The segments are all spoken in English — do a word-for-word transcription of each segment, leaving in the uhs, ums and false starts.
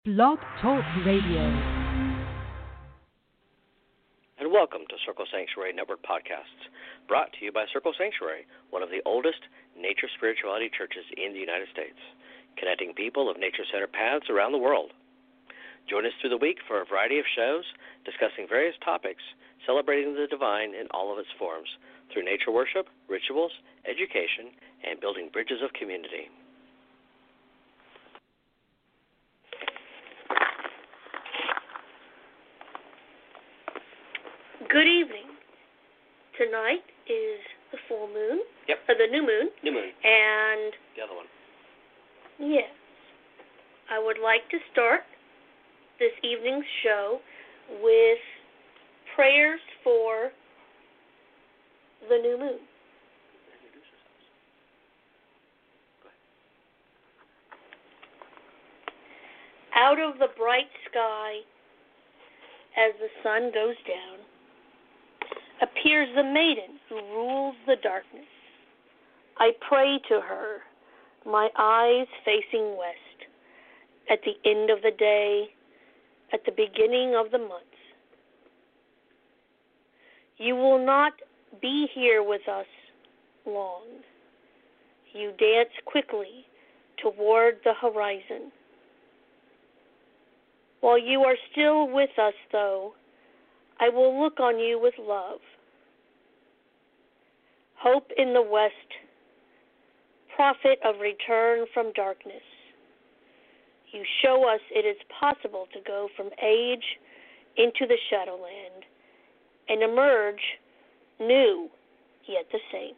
Blog Talk Radio. And welcome to Circle Sanctuary Network Podcasts, brought to you by Circle Sanctuary, one of the oldest nature spirituality churches in the United States, connecting people of nature-centered paths around the world. Join us through the week for a variety of shows discussing various topics, celebrating the divine in all of its forms, through nature worship, rituals, education, and building bridges of community. Good evening. Tonight is the full moon. Yep. Or the new moon. New moon. And The other one. yes, I would like to start this evening's show with prayers for the new moon. Out of the bright sky, as the sun goes down, appears the maiden who rules the darkness. I pray to her, my eyes facing west, at the end of the day, at the beginning of the month. You will not be here with us long. You dance quickly toward the horizon. While you are still with us, though, I will look on you with love. Hope in the west, prophet of return from darkness. You show us it is possible to go from age into the shadowland and emerge new, yet the same.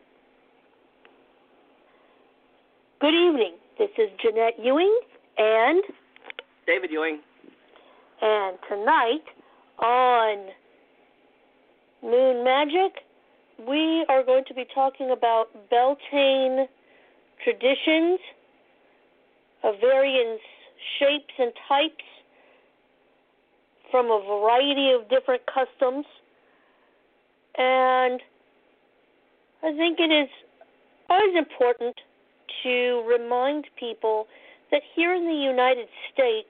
Good evening. This is Jeanette Ewing and David Ewing. And tonight on Moon Magic, we are going to be talking about Beltane traditions of various shapes and types from a variety of different customs. And I think it is always important to remind people that here in the United States,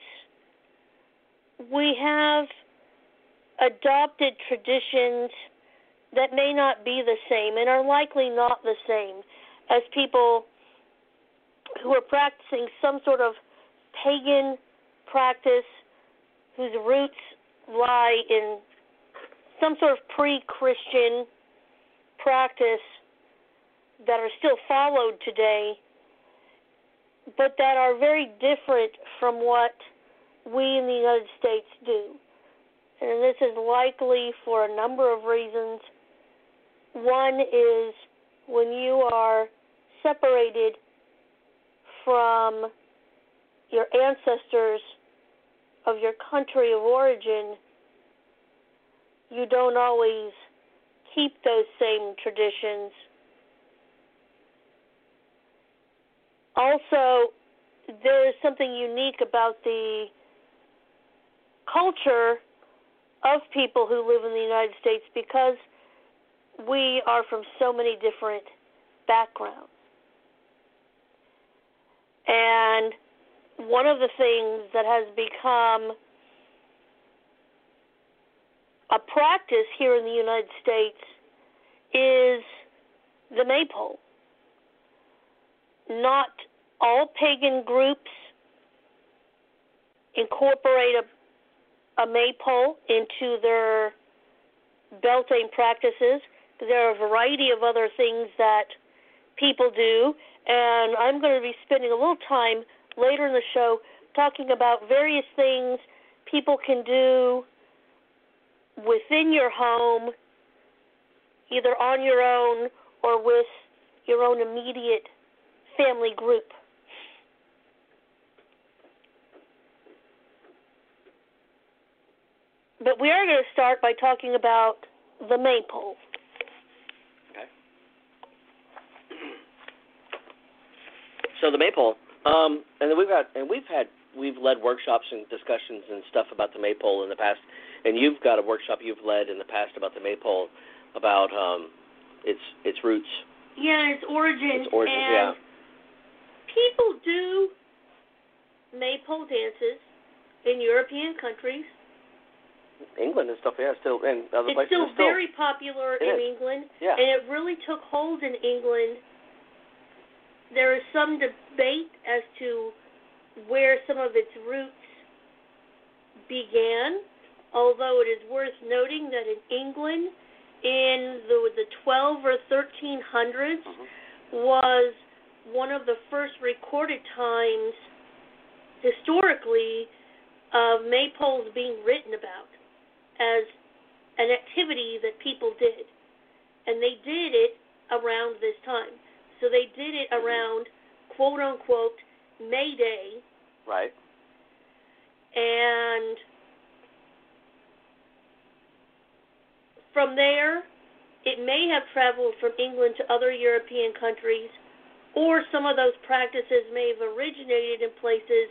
we have adopted traditions that may not be the same and are likely not the same as people who are practicing some sort of pagan practice whose roots lie in some sort of pre-Christian practice that are still followed today, but that are very different from what we in the United States do. And this is likely for a number of reasons. One is when you are separated from your ancestors of your country of origin, you don't always keep those same traditions. Also, there is something unique about the culture of people who live in the United States because we are from so many different backgrounds. And one of the things that has become a practice here in the United States is the maypole. Not all pagan groups incorporate a a maypole into their Beltane practices. There are a variety of other things that people do, and I'm going to be spending a little time later in the show talking about various things people can do within your home, either on your own or with your own immediate family group. But we are going to start by talking about the maypole. Okay. So the maypole, um, and then we've got, and we've had, we've led workshops and discussions and stuff about the maypole in the past, and you've got a workshop you've led in the past about the maypole, about um, its its roots. Yeah, its origin. Its origins, and yeah. People do maypole dances in European countries. England and stuff, yeah, still, and other it's places. Still it's still very popular it in is. England, yeah. and it really took hold in England. There is some debate as to where some of its roots began, although it is worth noting that in England, in the, the twelve or thirteen hundreds, mm-hmm. was one of the first recorded times, historically, of maypoles being written about as an activity that people did. And they did it around this time. So they did it around, quote-unquote, May Day. Right. And from there, it may have traveled from England to other European countries, or some of those practices may have originated in places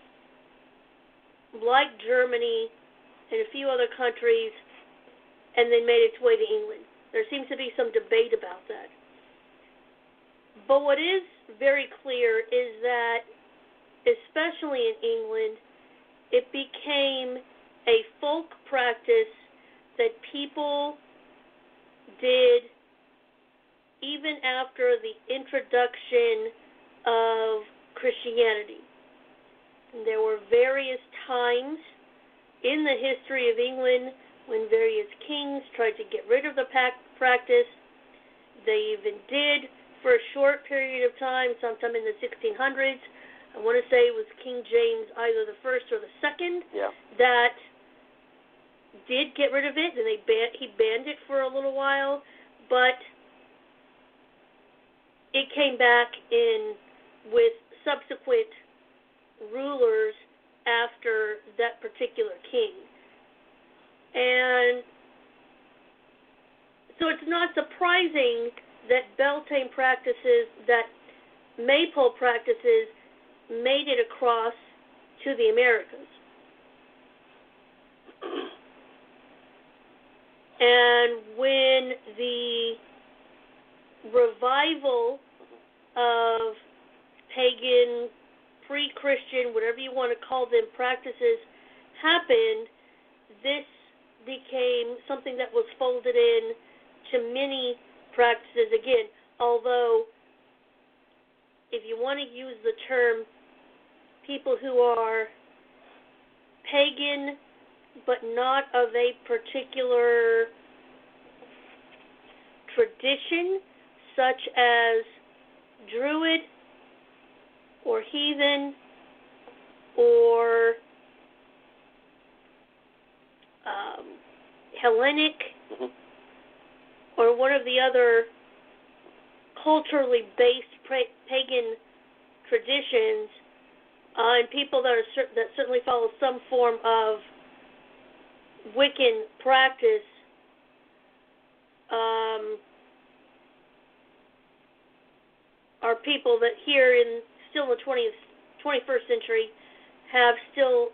like Germany and a few other countries, and then made its way to England. There seems to be some debate about that. But what is very clear is that, especially in England, it became a folk practice that people did even after the introduction of Christianity. And there were various times in the history of England when various kings tried to get rid of the practice. They even did for a short period of time, sometime in the sixteen hundreds. I want to say it was King James, either the first or the second, yeah. that did get rid of it, and they ban- he banned it for a little while, but it came back in with subsequent rulers after that particular king. And so it's not surprising that Beltane practices, that maypole practices, made it across to the Americas. And when the revival of pagan, pre-Christian, whatever you want to call them, practices happened, this became something that was folded in to many practices. Again, although if you want to use the term people who are pagan but not of a particular tradition, such as Druid or heathen or um, Hellenic, mm-hmm. or one of the other culturally based pra- pagan traditions, uh, and people that are cer- that certainly follow some form of Wiccan practice, um, are people that here in still in the twentieth, twenty-first century have still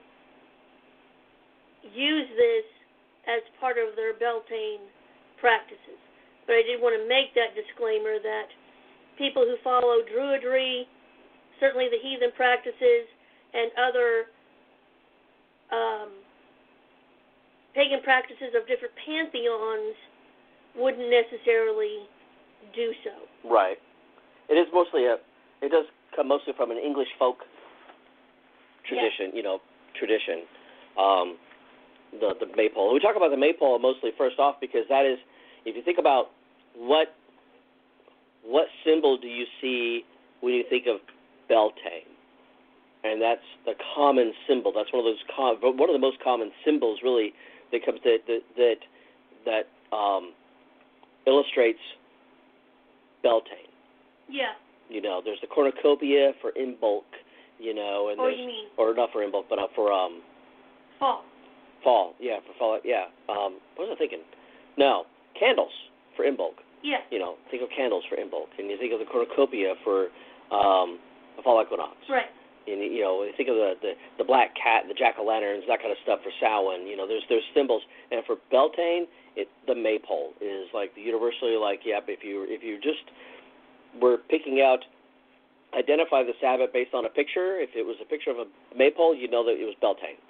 used this as part of their Beltane practices. But I did want to make that disclaimer that people who follow Druidry, certainly the heathen practices, and other um, pagan practices of different pantheons wouldn't necessarily do so. Right. It is mostly a, it does come mostly from an English folk tradition, yeah. you know, tradition, um, the, the maypole. We talk about the maypole mostly first off because that is, if you think about what, what symbol do you see when you think of Beltane? And that's the common symbol. That's one of those com- one of the most common symbols, really, that comes that that that, that um, illustrates Beltane. Yeah. You know, there's the cornucopia for Imbolc. You know, and or there's you mean? or not for Imbolc, but uh, for um. Fall. Fall. Yeah, for fall. Yeah. Um, what was I thinking? No, candles for Imbolc. Yeah. You know, think of candles for Imbolc, and you think of the cornucopia for um, the fall equinox. Right. And, you know, think of the, the, the black cat, the jack-o'-lanterns, that kind of stuff for Samhain. You know, there's there's symbols. And for Beltane, it, the maypole is like the universally like, yep, if you if you just were picking out, identify the Sabbath based on a picture, if it was a picture of a maypole, you'd know that it was Beltane.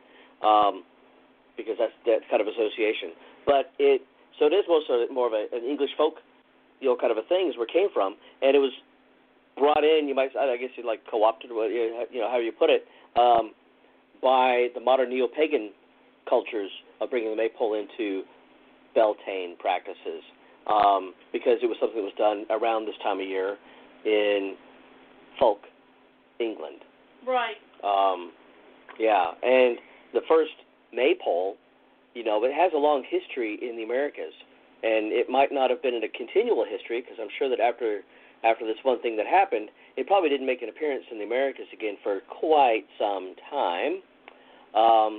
um, because that's that kind of association. But it so it is most of it more of a, an English folk, you know, kind of a thing is where it came from, and it was brought in. You might, I guess, you like co-opted, you know, how you put it, um, by the modern neo-pagan cultures of bringing the maypole into Beltane practices, um, because it was something that was done around this time of year in folk England. Right. Um, yeah, and the first maypole, you know, it has a long history in the Americas, and it might not have been in a continual history, because I'm sure that after after this one thing that happened, it probably didn't make an appearance in the Americas again for quite some time. Um,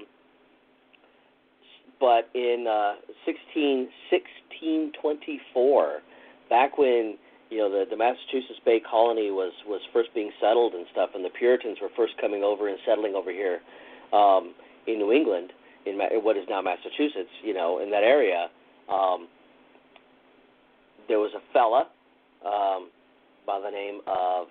but in uh, sixteen, sixteen twenty-four, back when, you know, the, the Massachusetts Bay Colony was, was first being settled and stuff, and the Puritans were first coming over and settling over here um, in New England, in Ma- what is now Massachusetts, you know, in that area, um, there was a fella um, by the name of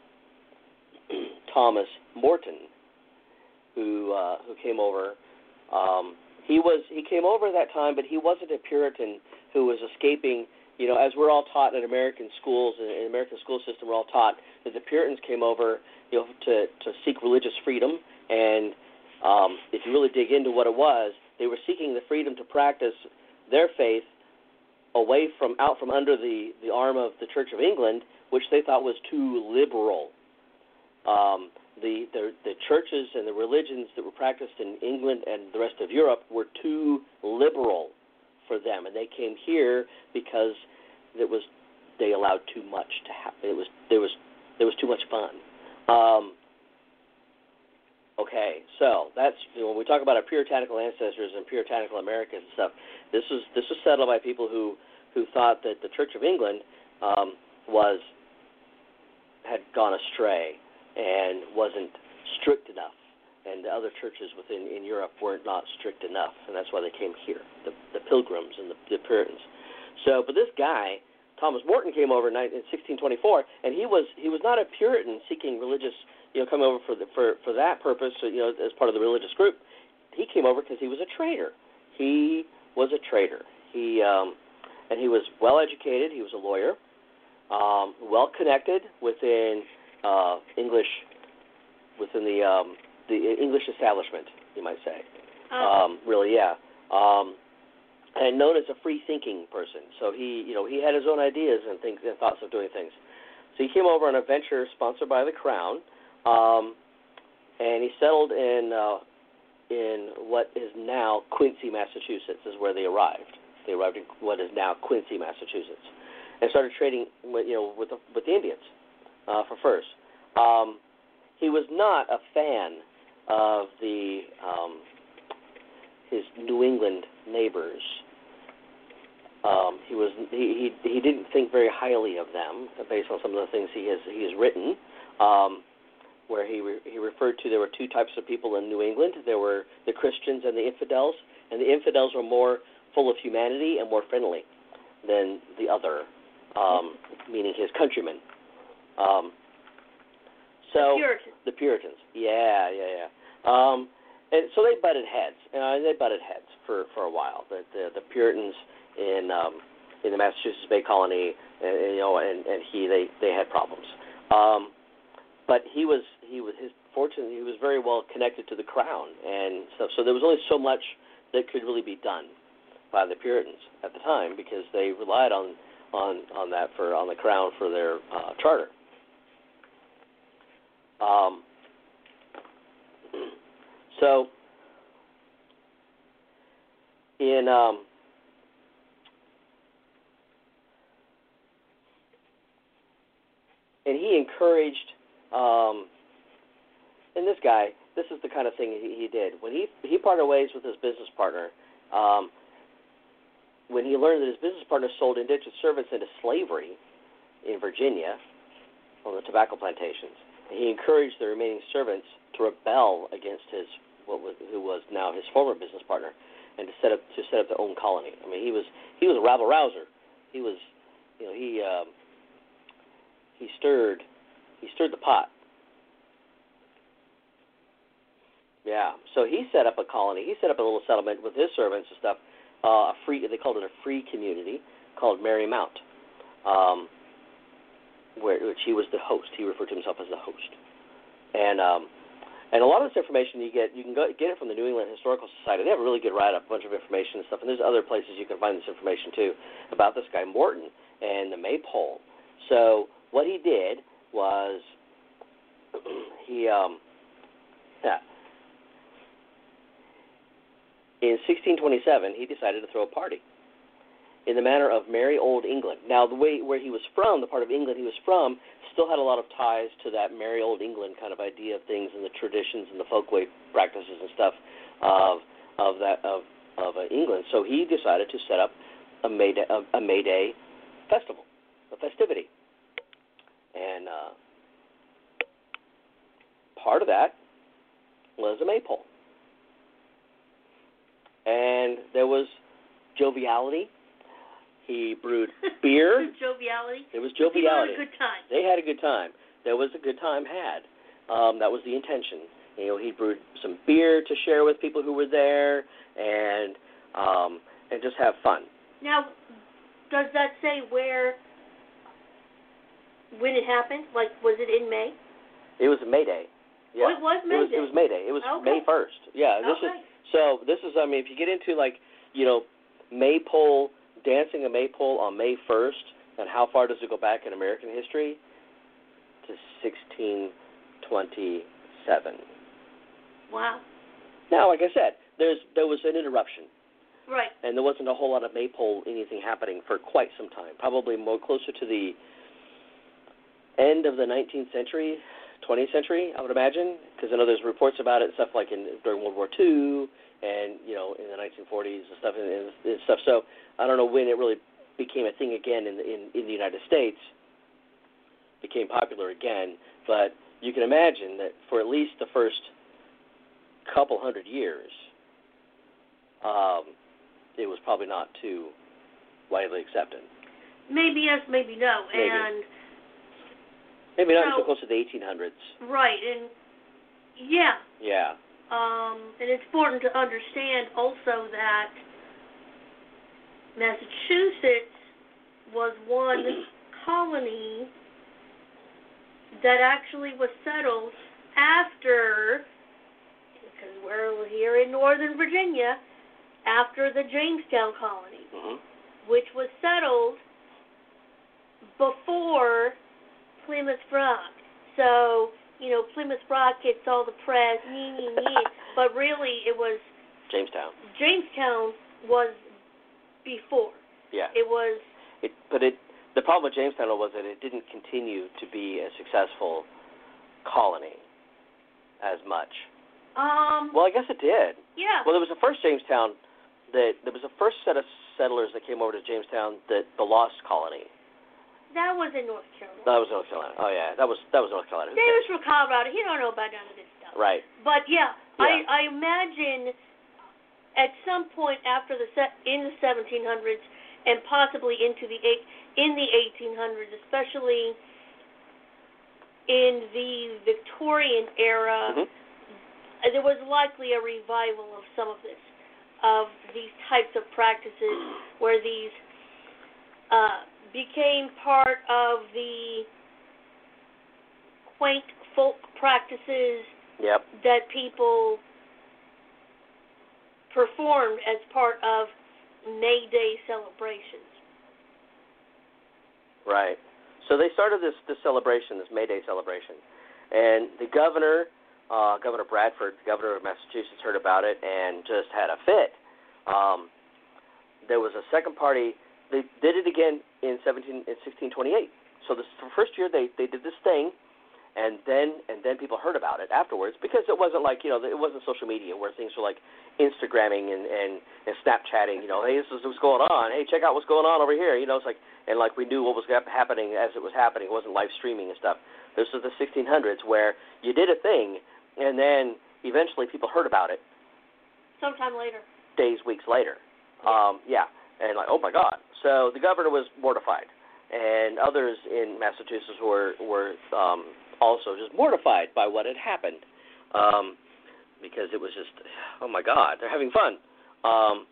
Thomas Morton who uh, who came over. Um, he was he came over at that time, but he wasn't a Puritan who was escaping. You know, as we're all taught in American schools, in the American school system, we're all taught that the Puritans came over, you know, to, to seek religious freedom. And um, if you really dig into what it was, they were seeking the freedom to practice their faith away from, out from under the, the arm of the Church of England, which they thought was too liberal. Um, the, the the churches and the religions that were practiced in England and the rest of Europe were too liberal for them, and they came here because it was they allowed too much to happen. It was there was there was too much fun. Um, okay, so that's, you know, when we talk about our puritanical ancestors and puritanical Americans and stuff. This was this was settled by people who, who thought that the Church of England um, was had gone astray and wasn't strict enough, and the other churches within in Europe were not strict enough, and that's why they came here, the, the Pilgrims and the, the Puritans. So, but this guy, Thomas Morton, came over in sixteen twenty-four, and he was he was not a Puritan seeking religious, you know, coming over for the, for for that purpose, you know, as part of the religious group. He came over because he was a trader. He was a trader. He um, and he was well educated. He was a lawyer, um, well connected within uh, English, within the um, the English establishment, you might say. Oh. Um, really, yeah. Um, and known as a free-thinking person. So he, you know, he had his own ideas and things and thoughts of doing things. So he came over on a venture sponsored by the Crown, um, and he settled in uh, in what is now Quincy, Massachusetts, is where they arrived. They arrived in what is now Quincy, Massachusetts, and started trading, with, you know, with the, with the Indians uh, for furs. Um, he was not a fan of the um, his New England neighbors. Um, he was he, he he didn't think very highly of them based on some of the things he has he has written, um, where he re, he referred to there were two types of people in New England. There were the Christians and the infidels, and the infidels were more full of humanity and more friendly than the other, um, meaning his countrymen. Um, so the Puritans. The Puritans, yeah, yeah, yeah. Um, and so they butted heads, uh, and they butted heads for, for a while. The, the the Puritans in um, in the Massachusetts Bay Colony, and, and, you know, and, and he they, they had problems. Um, but he was he was his fortunately he was very well connected to the Crown and stuff. So there was only so much that could really be done by the Puritans at the time because they relied on on, on that for on the Crown for their uh, charter. Um, so in um, and he encouraged, um, and this guy, this is the kind of thing he, he did. When he he parted ways with his business partner, um, when he learned that his business partner sold indentured servants into slavery in Virginia on the tobacco plantations, he encouraged the remaining servants to rebel against his what was who was now his former business partner, and to set up to set up their own colony. I mean, he was he was a rabble rouser. He was, you know, he um, he stirred he stirred the pot. Yeah. So he set up a colony. He set up a little settlement with his servants and stuff. Uh, a free. They called it a free community called Marymount, um, where which he was the host. He referred to himself as the host. And um, and a lot of this information you get, you can go, get it from the New England Historical Society. They have a really good write-up, a bunch of information and stuff. And there's other places you can find this information too about this guy Morton and the maypole. So what he did was he um, yeah. In sixteen twenty-seven, he decided to throw a party in the manner of merry old England. Now, the way where he was from, the part of England he was from, still had a lot of ties to that merry old England kind of idea of things and the traditions and the folkway practices and stuff of of that of of uh, England. So he decided to set up a May Day, a, a May Day festival, a festivity, and uh, part of that was a maypole. And there was joviality. He brewed beer. Joviality. It was joviality. People had a good time. They had a good time. There was a good time had. Um, that was the intention. You know, he brewed some beer to share with people who were there, and um, and just have fun. Now, does that say where, when it happened? Like, was it in May? It was May Day. Yeah. Oh, it was May it was, Day. It was May Day. It was okay. May first. Yeah. This okay. is so. This is. I mean, if you get into like, you know, maypole dancing a maypole on May first, and how far does it go back in American history? To sixteen twenty-seven. Wow. Now, like I said, there's there was an interruption. Right. And there wasn't a whole lot of maypole anything happening for quite some time. Probably more closer to the end of the nineteenth century, twentieth century, I would imagine, because I know there's reports about it, stuff like in during World War Two, and you know in the nineteen forties and stuff and, and, and stuff. So I don't know when it really became a thing again in the, in, in the United States, became popular again. But you can imagine that for at least the first couple hundred years, um, it was probably not too widely accepted. Maybe yes, maybe no, maybe. and maybe not so, until close to the eighteen hundreds. Right, and yeah. Yeah. Um, and it's important to understand also that Massachusetts was one colony that actually was settled after, because we're here in Northern Virginia, after the Jamestown colony, mm-hmm. which was settled before Plymouth Rock. So, you know, Plymouth Rock gets all the press, nee, nee, nee, but really it was... Jamestown. Jamestown was before. Yeah. It was... It, but it the problem with Jamestown was that it didn't continue to be a successful colony as much. Um... Well, I guess it did. Yeah. Well, there was the first Jamestown, that there was the first set of settlers that came over to Jamestown, that the Lost Colony. That was in North Carolina. That was North Carolina. Oh, yeah. That was that was North Carolina. Davis from Colorado. He don't know about none of this stuff. Right. But, yeah, yeah. I, I imagine at some point after the set in the seventeen hundreds and possibly into the eight, in the eighteen hundreds, especially in the Victorian era, mm-hmm. there was likely a revival of some of this, of these types of practices where these uh, became part of the quaint folk practices yep. that people performed as part of May Day celebrations. Right. So they started this, this celebration, this May Day celebration, and the governor, uh, Governor Bradford, the governor of Massachusetts, heard about it and just had a fit. Um, there was a second party. They did it again in seventeen in sixteen twenty-eight. So this the first year they, they did this thing, and then and then people heard about it afterwards, because it wasn't like, you know, it wasn't social media where things were like Instagramming and, and, and Snapchatting, you know, hey, this is what's going on. Hey, check out what's going on over here. You know, it's like, and like we knew what was happening as it was happening. It wasn't live streaming and stuff. This was the sixteen hundreds where you did a thing, and then eventually people heard about it. Sometime later. Days, weeks later. Yeah. Um, yeah. And like, oh my God. So the governor was mortified, and others in Massachusetts were were um, also just mortified by what had happened. Um, because it was just, oh my God, they're having fun. Um,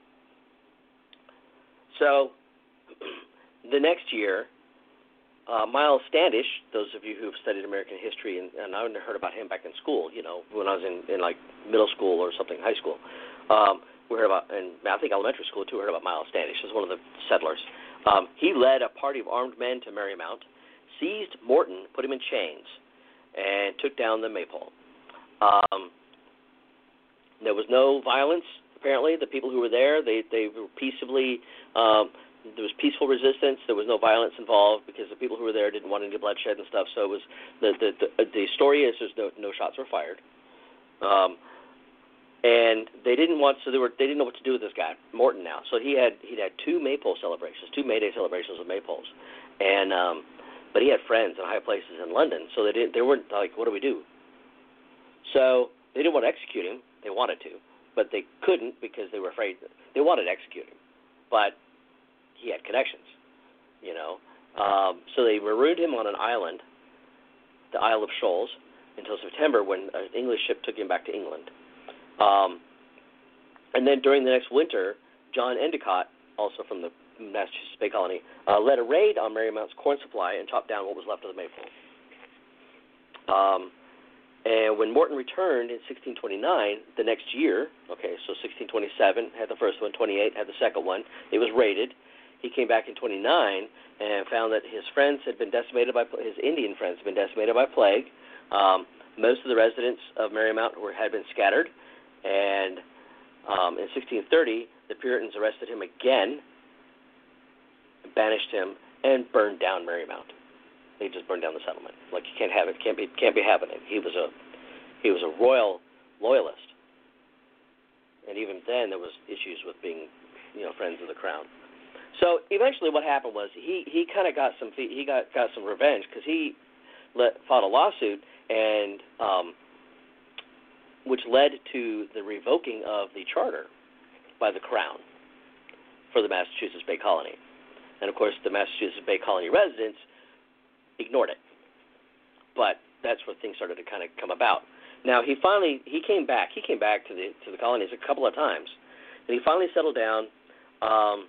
so the next year, uh, Miles Standish, those of you who have studied American history, and, and I heard about him back in school, you know, when I was in, in like middle school or something, high school. Um, we heard about, and I think elementary school too, we heard about Miles Standish. He was one of the settlers. Um, he led a party of armed men to Marymount, seized Morton, put him in chains, and took down the maypole. Um, there was no violence, apparently. The people who were there, they, they were peaceably, um, there was peaceful resistance. There was no violence involved because the people who were there didn't want any bloodshed and stuff. So it was, the, the, the, the story is there's no, no shots were fired. Um, and they didn't want, so they were, they didn't know what to do with this guy, Morton now. So he had, he had two maypole celebrations, two May Day celebrations of maypoles. And, um, but he had friends in high places in London, so they didn't, they weren't like, what do we do? So they didn't want to execute him. They wanted to, but they couldn't because they were afraid. They wanted to execute him, but he had connections, you know. Um, so they marooned him on an island, the Isle of Shoals, until September when an English ship took him back to England. Um, and then during the next winter, John Endicott, also from the Massachusetts Bay Colony, uh, led a raid on Marymount's corn supply and chopped down what was left of the maypole. Um, and when Morton returned in sixteen twenty-nine, the next year, okay, so sixteen twenty-seven had the first one, twenty-eight had the second one. It was raided. He came back in twenty-nine and found that his friends had been decimated by his Indian friends had been decimated by plague. Um, most of the residents of Marymount were had been scattered, and um, in sixteen thirty, the Puritans arrested him again, banished him, and burned down Marymount. They just burned down the settlement. Like, you can't have it, can't be, can't be happening. He was a, he was a royal loyalist, and even then there was issues with being, you know, friends of the crown. So eventually, what happened was he, he kind of got some he got, got some revenge because he let, fought a lawsuit and um, which led to the revoking of the charter by the crown for the Massachusetts Bay Colony. And, of course, the Massachusetts Bay Colony residents ignored it. But that's where things started to kind of come about. Now, he finally, he came back. He came back to the to the colonies a couple of times. And he finally settled down. Um,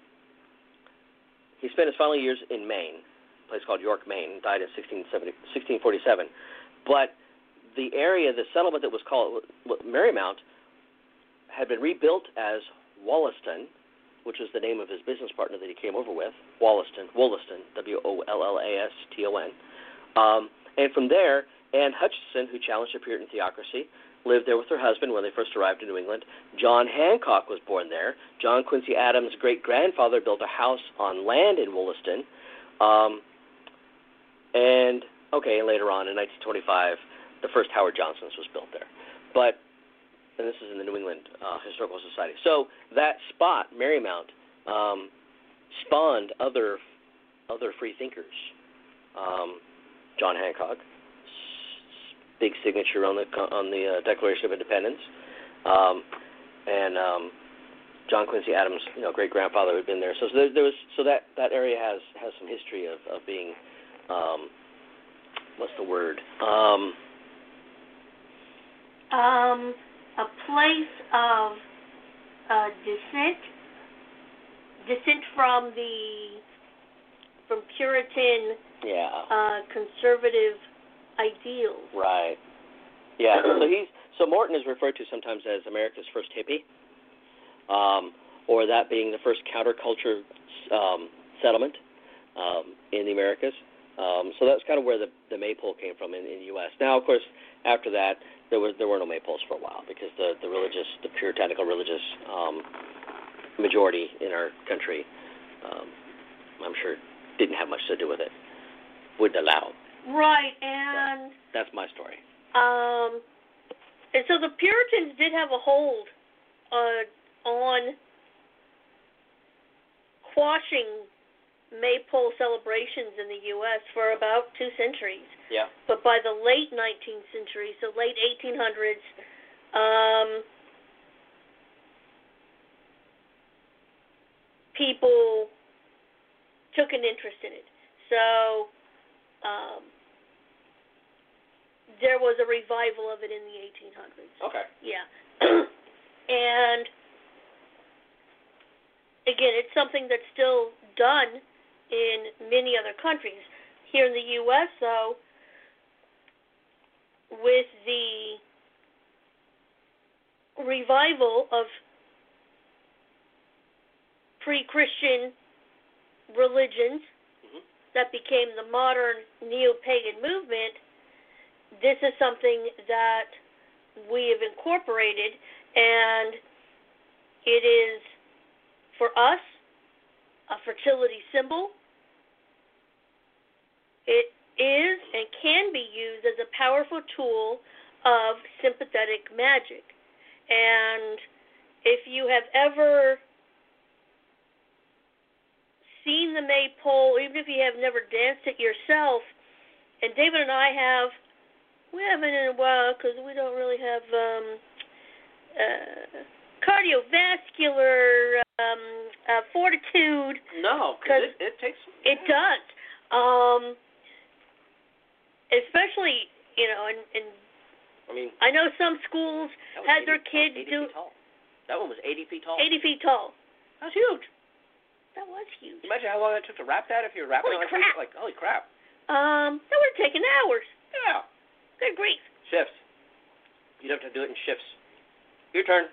he spent his final years in Maine, a place called York, Maine, died in sixteen forty-seven. But the area, the settlement that was called Marymount, had been rebuilt as Wollaston, which was the name of his business partner that he came over with, Wollaston, Wollaston, W O L L A S T O N. Um, and from there, Anne Hutchinson, who challenged the Puritan theocracy, lived there with her husband when they first arrived in New England. John Hancock was born there. John Quincy Adams' great-grandfather built a house on land in Wollaston. Um, and, okay, and later on in nineteen twenty-five, the first Howard Johnson's was built there. But and this is in the New England uh, Historical Society. So that spot, Marymount, um, spawned other other free thinkers. Um, John Hancock, big signature on the on the uh, Declaration of Independence, um, and um, John Quincy Adams, you know, great grandfather had been there. So, so there, there was so that, that area has, has some history of of being um, what's the word? Um, um. A place of uh, descent, descent from the from Puritan, yeah, uh, conservative ideals. Right. Yeah. So he's so Morton is referred to sometimes as America's first hippie, um, or that being the first counterculture um, settlement um, in the Americas. Um, so that's kind of where the, the maypole came from in, in the U S Now, of course, after that, there was there were no maypoles for a while because the, the religious, the puritanical religious um, majority in our country, um, I'm sure, didn't have much to do with it. Wouldn't allow. Right, and But that's my story. Um, and so the Puritans did have a hold uh, on quashing maypole celebrations in the U S for about two centuries. Yeah. But by the late nineteenth century, so late eighteen hundreds, um, people took an interest in it. So um, there was a revival of it in the eighteen hundreds. Okay. Yeah. And again, it's something that's still done in many other countries. Here in the U S, though, with the revival of pre-Christian religions mm-hmm. that became the modern neo-pagan movement, this is something that we have incorporated, and it is, for us, a fertility symbol. It is and can be used as a powerful tool of sympathetic magic. And if you have ever seen the maypole, even if you have never danced it yourself, and David and I have, we haven't in a while because we don't really have um, uh, cardiovascular um, uh, fortitude. No, because it, it takes. It does. Um, especially, you know, and, and I mean, I know some schools had eighty, their kids eighty do. Feet tall. That one was eighty feet tall. eighty feet tall. That's huge. That was huge. Imagine how long it took to wrap that if you were wrapping Holy it like crap. like holy crap. Um, that would have taken hours. Yeah. Good grief. Shifts. You'd have to do it in shifts. Your turn.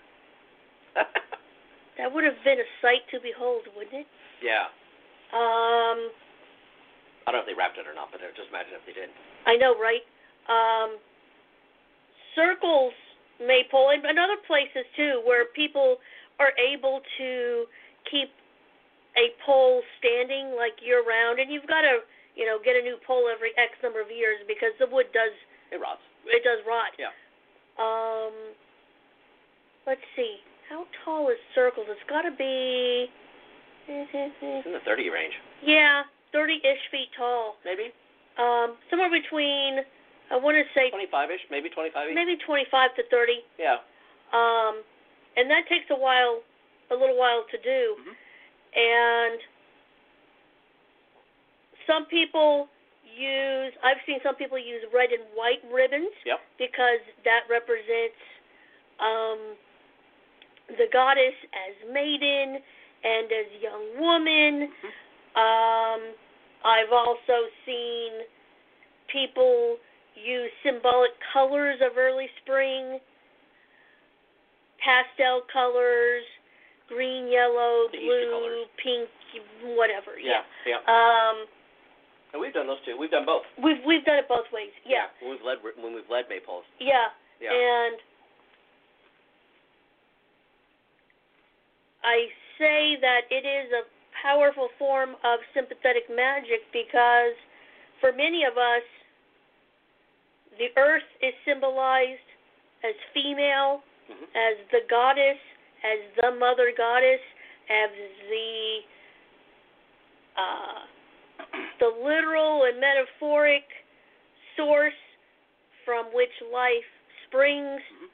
That would have been a sight to behold, wouldn't it? Yeah. Um, I don't know if they wrapped it or not, but just imagine if they did. I know, right? Um, circles maypole, and other places too, where people are able to keep a pole standing like year round, and you've got to, you know, get a new pole every X number of years because the wood does it rots. It does rot. Yeah. Um, let's see. How tall is circles? It's got to be. It's in the thirty range. Yeah, thirty-ish feet tall. Maybe. Um, somewhere between, I want to say twenty-five-ish, maybe twenty-five-ish. maybe twenty-five to thirty. Yeah. Um, and that takes a while, a little while to do. Mm-hmm. And some people use, I've seen some people use red and white ribbons. Yep. Because that represents um, the goddess as maiden and as young woman. Mm-hmm. Um, I've also seen people use symbolic colors of early spring, pastel colors, green, yellow, The Easter blue, colors. pink, whatever. Yeah, yeah. yeah. Um, and we've done those too. We've done both. We've we've done it both ways. Yeah. yeah when we've led when we've led maypoles. Yeah. Yeah. And I say that it is a powerful form of sympathetic magic because for many of us, the earth is symbolized as female, mm-hmm. as the goddess, as the mother goddess, as the uh, the literal and metaphoric source from which life springs. Mm-hmm.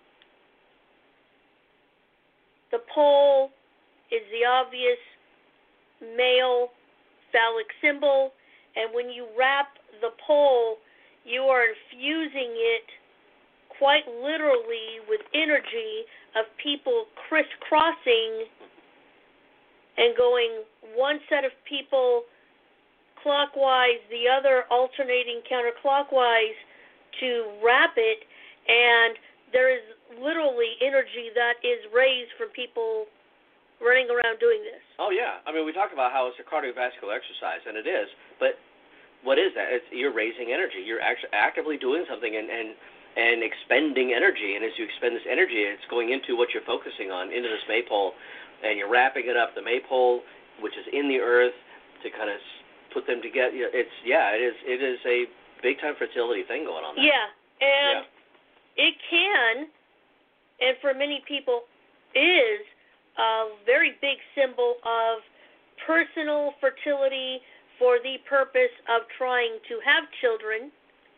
The pole is the obvious male phallic symbol, and when you wrap the pole, you are infusing it quite literally with energy of people crisscrossing and going one set of people clockwise, the other alternating counterclockwise to wrap it, and there is literally energy that is raised from people running around doing this. Oh, yeah. I mean, we talk about how it's a cardiovascular exercise, and it is, but what is that? It's, you're raising energy. You're actually actively doing something and, and, and expending energy, and as you expend this energy, it's going into what you're focusing on, into this maypole, and you're wrapping it up, the maypole, which is in the earth, to kind of put them together. It's, yeah, it is It is a big-time fertility thing going on there. Yeah, and yeah. it can, and for many people is, a very big symbol of personal fertility for the purpose of trying to have children,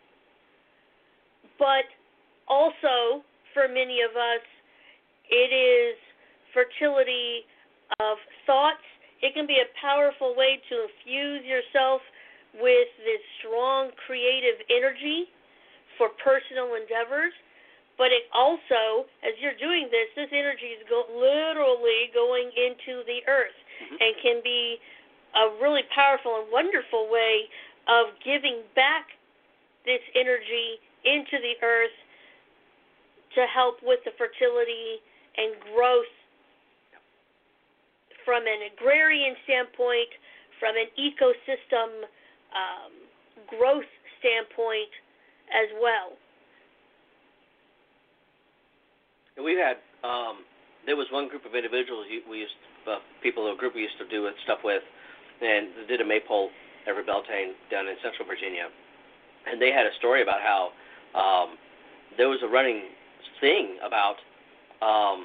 but also for many of us it is fertility of thoughts. It can be a powerful way to infuse yourself with this strong creative energy for personal endeavors, but it also, as you're doing this, this energy is go- literally going into the earth mm-hmm. and can be a really powerful and wonderful way of giving back this energy into the earth to help with the fertility and growth from an agrarian standpoint, from an ecosystem um, growth standpoint as well. And we've had, um, there was one group of individuals we used, uh, people in a group we used to do stuff with, and they did a maypole every Beltane down in Central Virginia. And they had a story about how um, there was a running thing about um,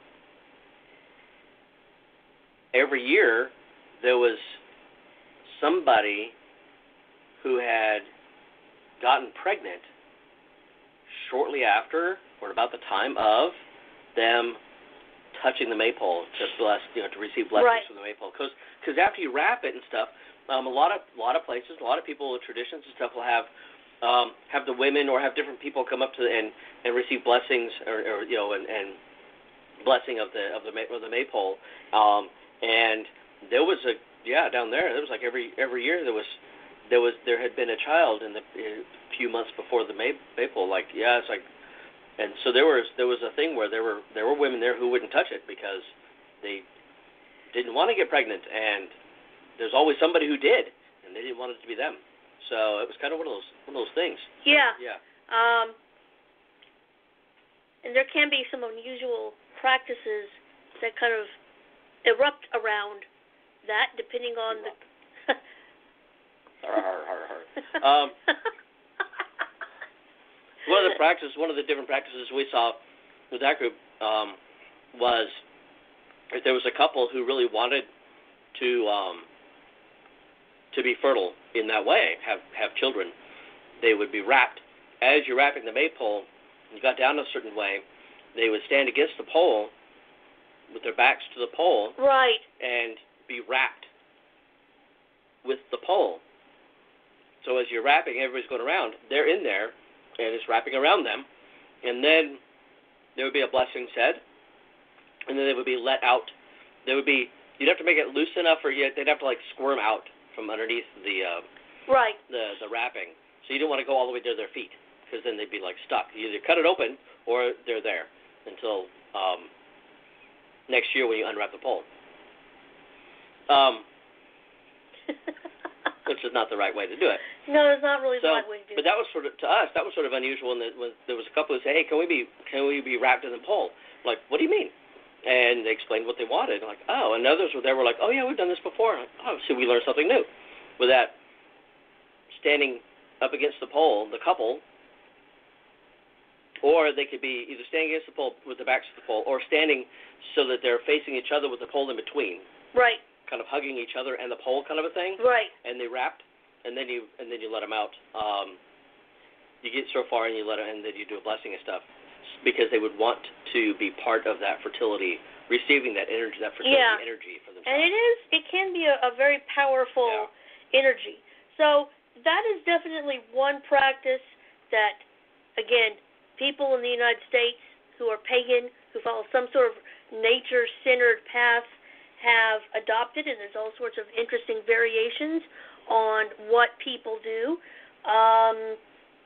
every year there was somebody who had gotten pregnant shortly after or about the time of them touching the maypole to bless, you know, to receive blessings right. from the maypole. Because because after you wrap it and stuff, um, a lot of a lot of places, a lot of people with traditions and stuff will have um, have the women or have different people come up to and, and receive blessings or, or you know and, and blessing of the of the of the maypole. Um, and there was a yeah down there. There was like every every year there was there was there had been a child in the a few months before the may, maypole. Like yeah, it's like. And so there was there was a thing where there were there were women there who wouldn't touch it because they didn't want to get pregnant, and there's always somebody who did, and they didn't want it to be them. So it was kind of one of those one of those things. Yeah. Yeah. Um, and there can be some unusual practices that kind of erupt around that, depending on the. har, har, har, har. Um, One of the practices, one of the different practices we saw with that group um, was if there was a couple who really wanted to um, to be fertile in that way, have have children, they would be wrapped. As you're wrapping the maypole, you got down a certain way, they would stand against the pole with their backs to the pole, right, and be wrapped with the pole. So as you're wrapping, everybody's going around. They're in there. And it's wrapping around them, and then there would be a blessing said, and then they would be let out. They would be you'd have to make it loose enough, or yet they'd have to like squirm out from underneath the uh, right the the wrapping. So you don't want to go all the way to their feet because then they'd be like stuck. You either cut it open or they're there until um, next year when you unwrap the pole. Um. Which is not the right way to do it. No, it's not really so, the right way to do it. But that was sort of, to us, that was sort of unusual. And when there was a couple who said, "Hey, can we be, can we be wrapped in the pole?" Like, what do you mean? And they explained what they wanted. I'm like, oh, and others were there were like, oh yeah, we've done this before. Like, oh, so we learned something new. With that, standing up against the pole, the couple, or they could be either standing against the pole with the backs to the pole, or standing so that they're facing each other with the pole in between. Right. Kind of hugging each other and the pole, kind of a thing. Right. And they wrapped, and then you and then you let them out. Um, you get so far, and you let them, and then you do a blessing and stuff, because they would want to be part of that fertility, receiving that energy, that fertility yeah. energy for themselves. And it is, it can be a, a very powerful yeah. energy. So that is definitely one practice that, again, people in the United States who are pagan, who follow some sort of nature-centered path, have adopted, and there's all sorts of interesting variations on what people do. Um,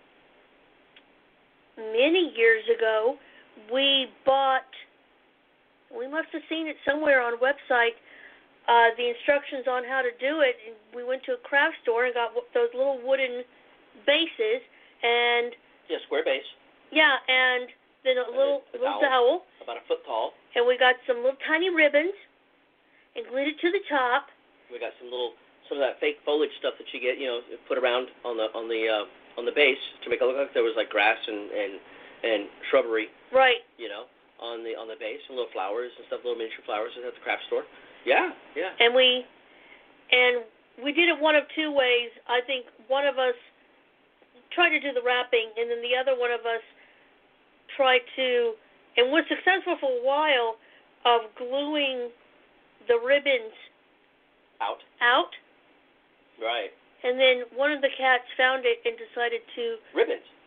many years ago, we bought, we must have seen it somewhere on a website, uh, the instructions on how to do it. And we went to a craft store and got those little wooden bases, and yeah, square base. Yeah, and then a and little the little dowel, dowel, about a foot tall, and we got some little tiny ribbons and glued it to the top. We got some little, some of that fake foliage stuff that you get, you know, put around on the on the uh, on the base to make it look like there was like grass and, and and shrubbery. Right. You know, on the on the base, and little flowers and stuff, little miniature flowers at the craft store. Yeah, yeah. And we and we did it one of two ways. I think one of us tried to do the wrapping, and then the other one of us tried to, and was successful for a while, of gluing the ribbons out. Out. Right. And then one of the cats found it and decided to ribbons.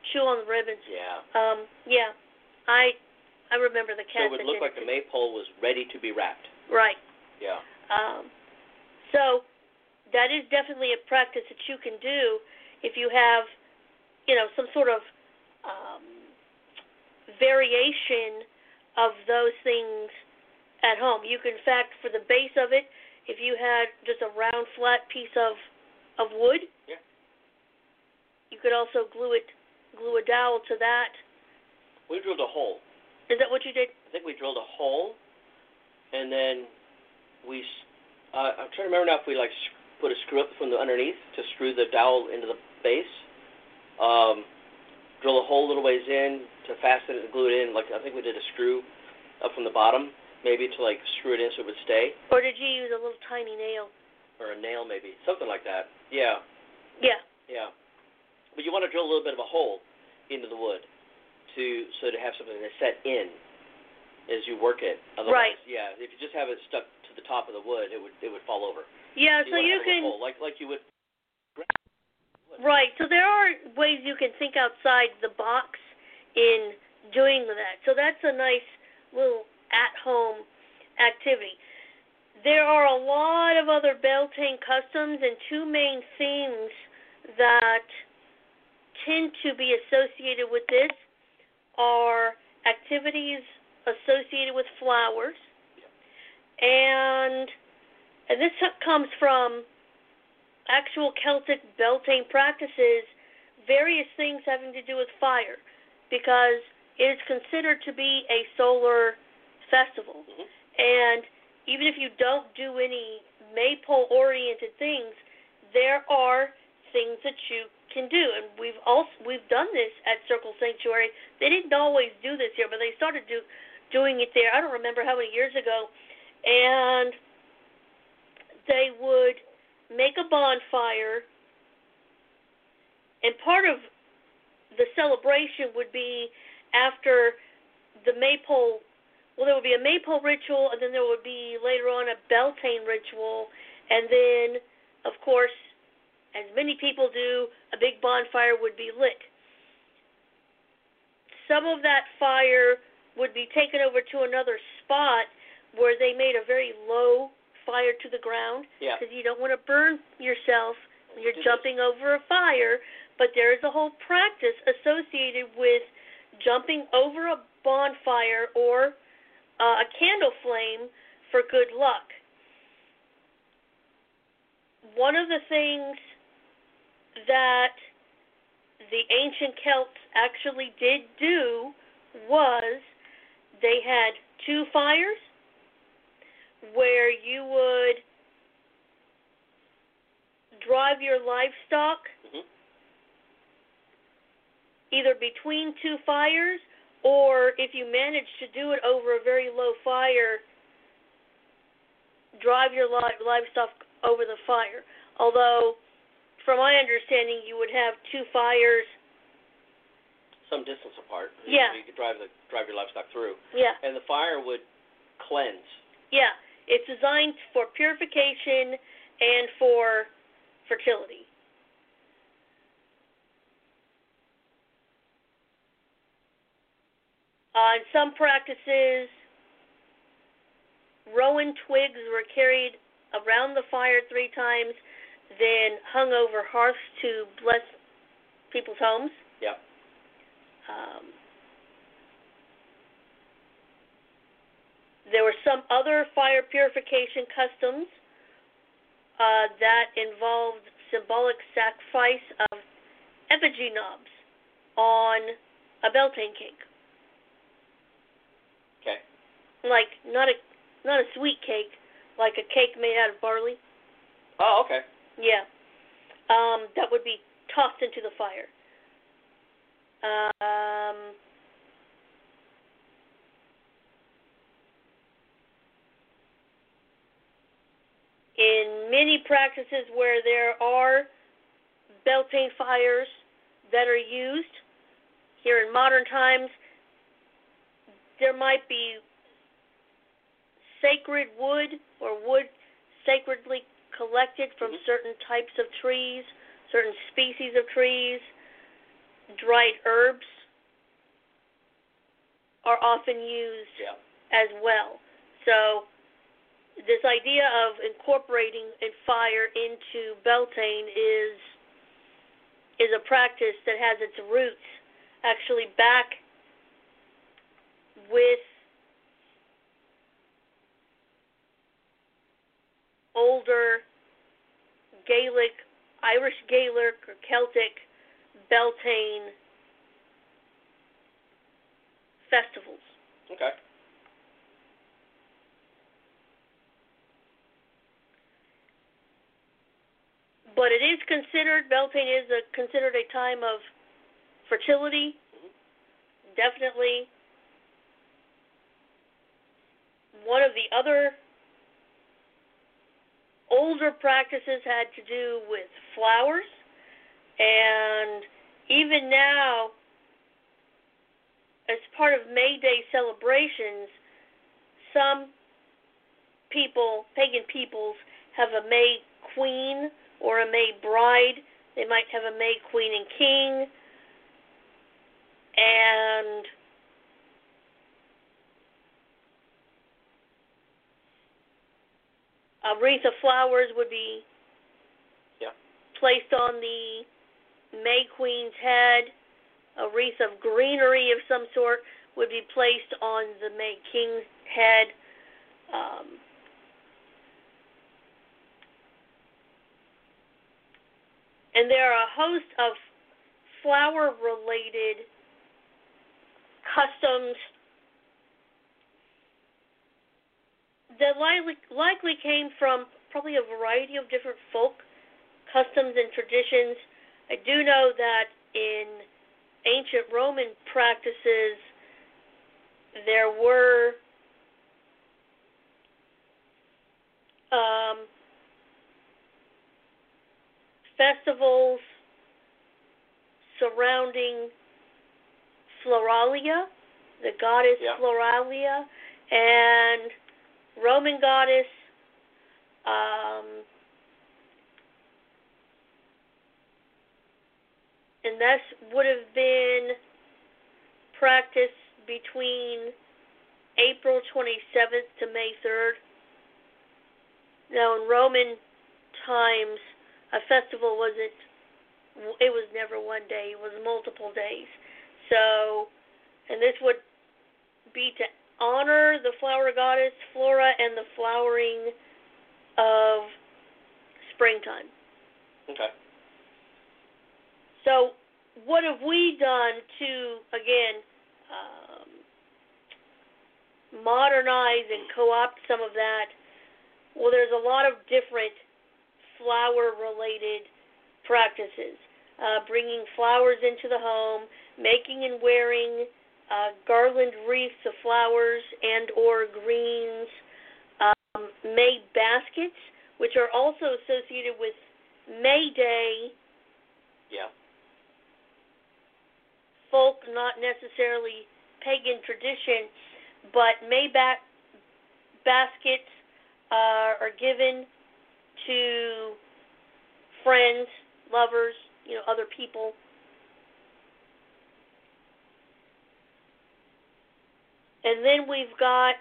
chew on the ribbons. Yeah. Um, yeah, I I remember the cats. So it would look like the maypole was ready to be wrapped. Right. Yeah. Um, so that is definitely a practice that you can do if you have, you know, some sort of um, variation of those things at home. You can, in fact, for the base of it, if you had just a round, flat piece of of wood, yeah. you could also glue it, glue a dowel to that. We drilled a hole. Is that what you did? I think we drilled a hole, and then we. Uh, I'm trying to remember now if we like put a screw up from the underneath to screw the dowel into the base. Um, drill a hole a little ways in to fasten it and glue it in. Like I think we did a screw up from the bottom, maybe to like screw it in so it would stay. Or did you use a little tiny nail? Or a nail, maybe something like that. Yeah. Yeah. Yeah. But you want to drill a little bit of a hole into the wood to so to have something to set in as you work it. Otherwise, right. Yeah. If you just have it stuck to the top of the wood, it would it would fall over. Yeah. So, so you, you can. Hole, like like you would. Right. So there are ways you can think outside the box in doing that. So that's a nice little at-home activity. There are a lot of other Beltane customs, and two main themes that tend to be associated with this are activities associated with flowers, and and this comes from actual Celtic Beltane practices, various things having to do with fire, because it is considered to be a solar festival. Mm-hmm. And even if you don't do any maypole-oriented things, there are things that you can do. And we've also we've done this at Circle Sanctuary. They didn't always do this here, but they started do, doing it there. I don't remember how many years ago. And they would make a bonfire, and part of the celebration would be after the maypole. Well, there would be a maypole ritual, and then there would be later on a Beltane ritual, and then, of course, as many people do, a big bonfire would be lit. Some of that fire would be taken over to another spot where they made a very low fire to the ground, because yeah. you don't want to burn yourself when you're jumping over a fire, but there is a whole practice associated with jumping over a bonfire or Uh, a candle flame for good luck. One of the things that the ancient Celts actually did do was they had two fires where you would drive your livestock mm-hmm. either between two fires, or if you manage to do it over a very low fire, drive your li- livestock over the fire. Although, from my understanding, you would have two fires some distance apart. Yeah. You could drive the drive your livestock through. Yeah. And the fire would cleanse. Yeah. It's designed for purification and for fertility. Uh, in some practices, rowan twigs were carried around the fire three times, then hung over hearths to bless people's homes. Yeah. Um, there were some other fire purification customs uh, that involved symbolic sacrifice of effigy knobs on a Beltane cake. Okay. Like not a not a sweet cake, like a cake made out of barley. Oh, okay. Yeah. Um, that would be tossed into the fire. Um, in many practices where there are Beltane fires that are used, here in modern times, there might be sacred wood or wood sacredly collected from mm-hmm. certain types of trees, certain species of trees, dried herbs are often used Yeah. as well. So this idea of incorporating a fire into Beltane is is a practice that has its roots actually back with older Gaelic, Irish Gaelic or Celtic Beltane festivals. Okay. But it is considered, Beltane is a, considered a time of fertility. Mm-hmm. Definitely. One of the other older practices had to do with flowers. And even now, as part of May Day celebrations, some people, pagan peoples, have a May Queen or a May Bride. They might have a May Queen and King. And a wreath of flowers would be yeah. placed on the May Queen's head. A wreath of greenery of some sort would be placed on the May King's head. Um, and there are a host of flower-related customs that likely, likely came from probably a variety of different folk customs and traditions. I do know that in ancient Roman practices, there were um, festivals surrounding Floralia, the goddess yeah. Floralia, and Roman goddess um, and this would have been practiced between April twenty-seventh to May third. Now, in Roman times, a festival wasn't, it was never one day, it was multiple days. So, and this would be to honor the flower goddess Flora and the flowering of springtime. Okay. So, what have we done to, again, um, modernize and co-opt some of that? Well, there's a lot of different flower-related practices. Uh, bringing flowers into the home, making and wearing uh, garland wreaths of flowers and or greens, um, May baskets, which are also associated with May Day. Yeah. Folk, not necessarily pagan tradition, but May ba- baskets uh, are given to friends, lovers, you know, other people. And then we've got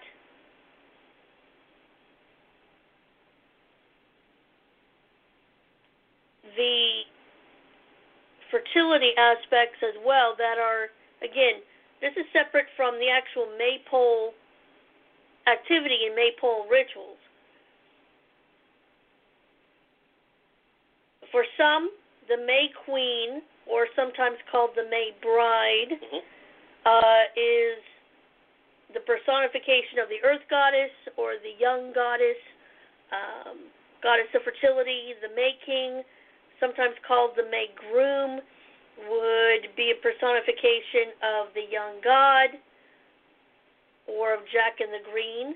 the fertility aspects as well that are, again, this is separate from the actual Maypole activity and Maypole rituals. For some, the May Queen, or sometimes called the May Bride, mm-hmm. uh, is the personification of the earth goddess or the young goddess, um, goddess of fertility. The May King, sometimes called the May Groom, would be a personification of the young god or of Jack and the Green.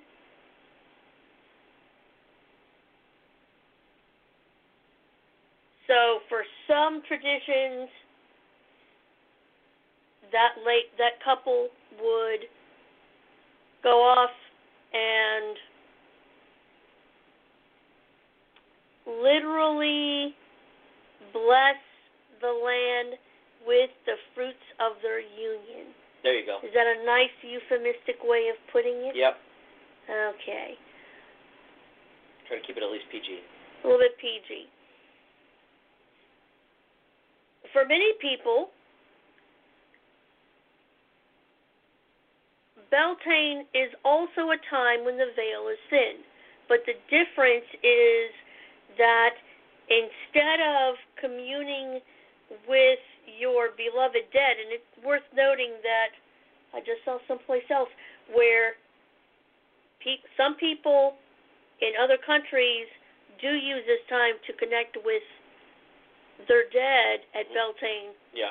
So for some traditions, that late that couple would go off and literally bless the land with the fruits of their union. There you go. Is that a nice euphemistic way of putting it? Yep. Okay. Try to keep it at least P G. A little bit P G. For many people, Beltane is also a time when the veil is thin. But the difference is that instead of communing with your beloved dead, and it's worth noting that I just saw someplace else where pe- some people in other countries do use this time to connect with their dead at Beltane. Yeah.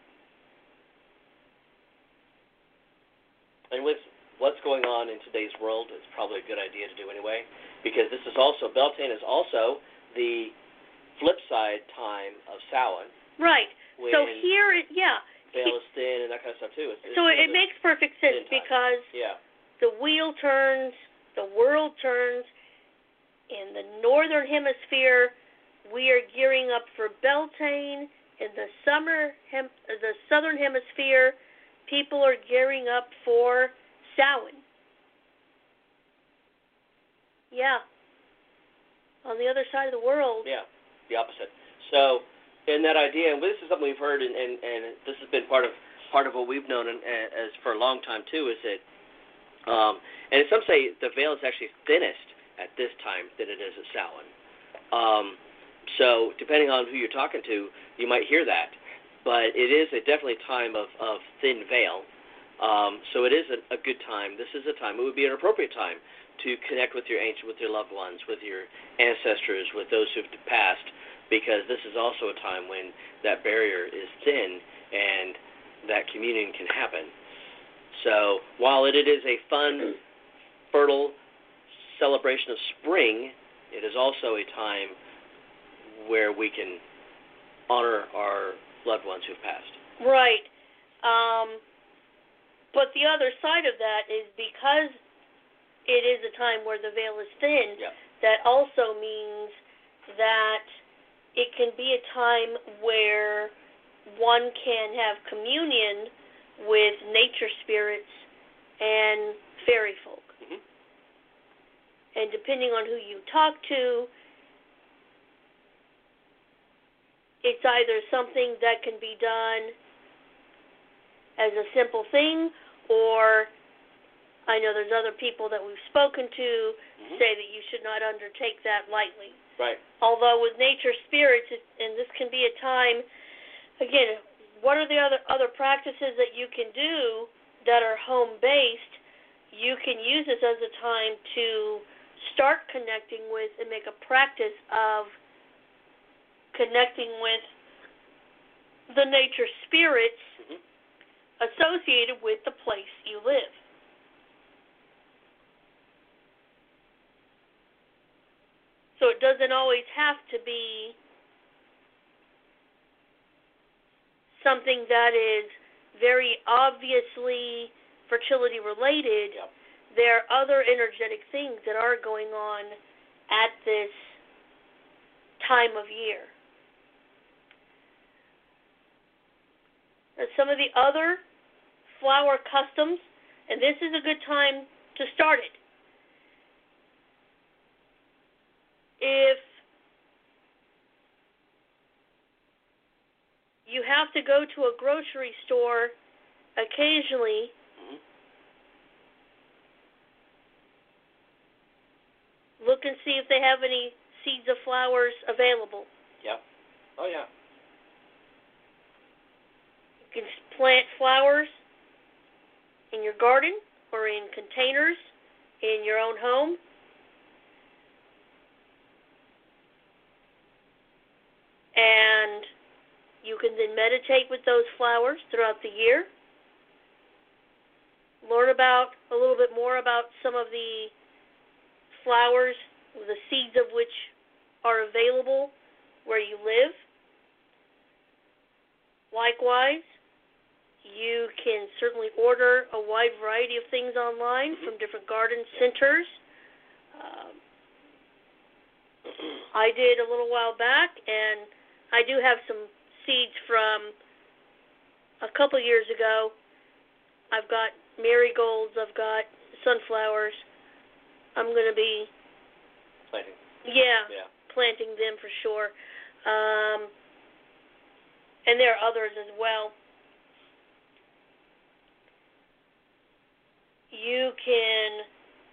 And with what's going on in today's world, it's probably a good idea to do anyway, because this is also, Beltane is also the flip side time of Samhain. Right. So here, it, yeah. Veil is thin and that kind of stuff too. It's, it's so it makes perfect sense because yeah. the wheel turns, the world turns. In the northern hemisphere, we are gearing up for Beltane. In the summer, hem- the southern hemisphere, people are gearing up for Samhain. Yeah. On the other side of the world. Yeah, the opposite. So, in that idea, and this is something we've heard, and, and, and this has been part of part of what we've known in, as for a long time too, is that, um, and some say the veil is actually thinnest at this time than it is at Samhain. Um, so, depending on who you're talking to, you might hear that. But it is a definitely time of, of thin veil. Um, so it is a, a good time. This is a time, it would be an appropriate time to connect with your ancient, with your loved ones, with your ancestors, with those who've passed, because this is also a time when that barrier is thin and that communion can happen. So while it, it is a fun, fertile celebration of spring, it is also a time where we can honor our loved ones who've passed. Right. Um, but the other side of that is because it is a time where the veil is thin, yeah. that also means that it can be a time where one can have communion with nature spirits and fairy folk. Mm-hmm. And depending on who you talk to, it's either something that can be done as a simple thing, or I know there's other people that we've spoken to mm-hmm. say that you should not undertake that lightly. Right. Although with nature spirits, and this can be a time, again, what are the other, other practices that you can do that are home-based? You can use this as a time to start connecting with and make a practice of connecting with the nature spirits mm-hmm. associated with the place you live. So it doesn't always have to be something that is very obviously fertility related. Yep. There are other energetic things that are going on at this time of year. Some of the other flower customs, and this is a good time to start it. If you have to go to a grocery store occasionally, mm-hmm. look and see if they have any seeds of flowers available. Yeah. Oh, yeah. You can plant flowers in your garden or in containers in your own home. And you can then meditate with those flowers throughout the year. Learn about a little bit more about some of the flowers, the seeds of which are available where you live. Likewise, you can certainly order a wide variety of things online from different garden centers. Um, I did a little while back, and I do have some seeds from a couple years ago, I've got marigolds, I've got sunflowers. I'm going to be planting. Yeah, yeah, planting them for sure. Um, and there are others as well. You can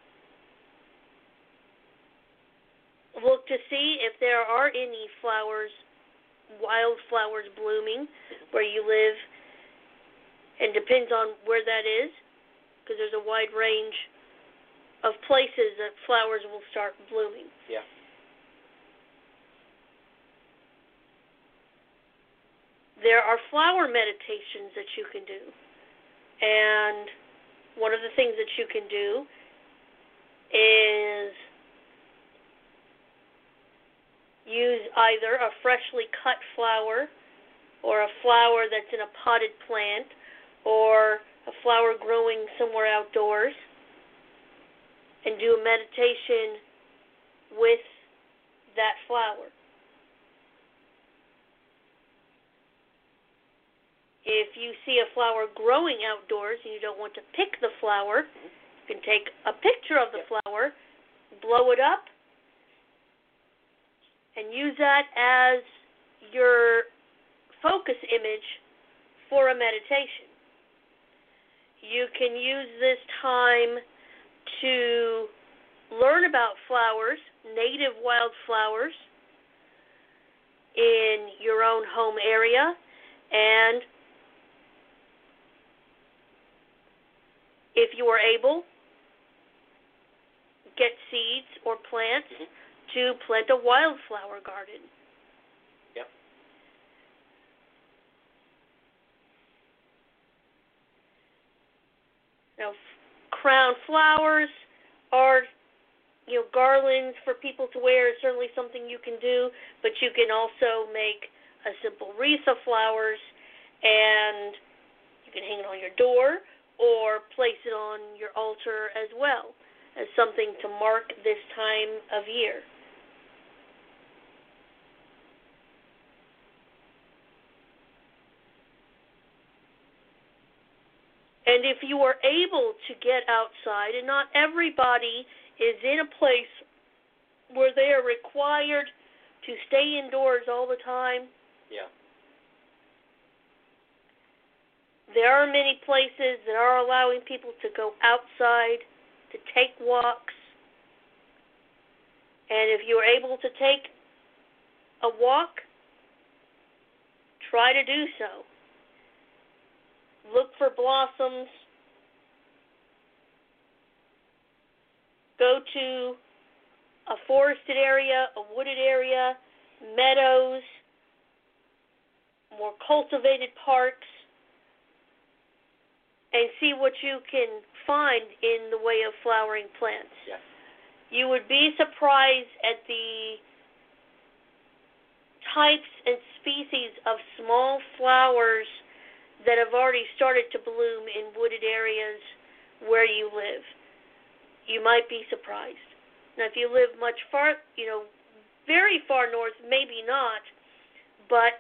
look to see if there are any flowers, wildflowers blooming where you live, and depends on where that is, because there's a wide range of places that flowers will start blooming. Yeah. There are flower meditations that you can do. And one of the things that you can do is use either a freshly cut flower or a flower that's in a potted plant or a flower growing somewhere outdoors and do a meditation with that flower. If you see a flower growing outdoors and you don't want to pick the flower, you can take a picture of the flower, blow it up, and use that as your focus image for a meditation. You can use this time to learn about flowers, native wildflowers, in your own home area, and if you are able, get seeds or plants mm-hmm. to plant a wildflower garden. Yep. Now, crown flowers are, you know, garlands for people to wear is certainly something you can do, but you can also make a simple wreath of flowers, and you can hang it on your door or place it on your altar as well as something to mark this time of year. And if you are able to get outside, and not everybody is in a place where they are required to stay indoors all the time. Yeah. There are many places that are allowing people to go outside, to take walks. And if you are able to take a walk, try to do so. Look for blossoms. Go to a forested area, a wooded area, meadows, more cultivated parks, and see what you can find in the way of flowering plants. Yeah. You would be surprised at the types and species of small flowers that have already started to bloom in wooded areas where you live. You might be surprised. Now, if you live much far, you know, very far north, maybe not, but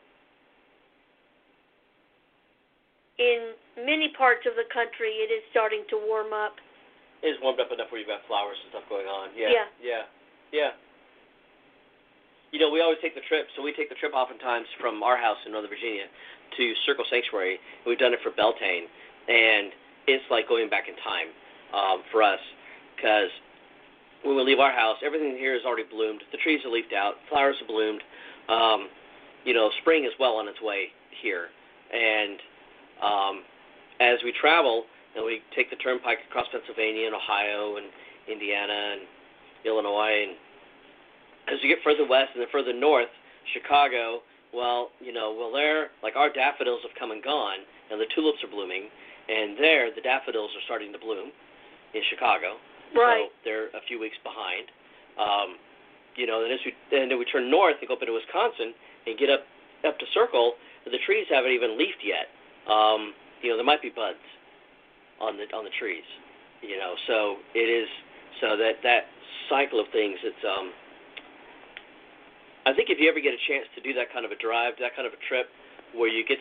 in many parts of the country, it is starting to warm up. It is warmed up enough where you've got flowers and stuff going on. Yeah. Yeah. Yeah. Yeah. You know, we always take the trip, so we take the trip oftentimes from our house in Northern Virginia to Circle Sanctuary. We've done it for Beltane, and it's like going back in time um, for us, because when we leave our house, everything here is already bloomed. The trees are leafed out. Flowers are bloomed. Um, you know, spring is well on its way here. And um, as we travel, and we take the turnpike across Pennsylvania and Ohio and Indiana and Illinois, and as you get further west and then further north, Chicago, well, you know, well, there, like our daffodils have come and gone, and the tulips are blooming, and there the daffodils are starting to bloom in Chicago. Right. So they're a few weeks behind. Um, you know, and, as we, and then we turn north and go up into Wisconsin and get up, up to Circle, the trees haven't even leafed yet. Um, you know, there might be buds on the on the trees. You know, so it is, so that, that cycle of things, it's, um, I think if you ever get a chance to do that kind of a drive, that kind of a trip, where you get to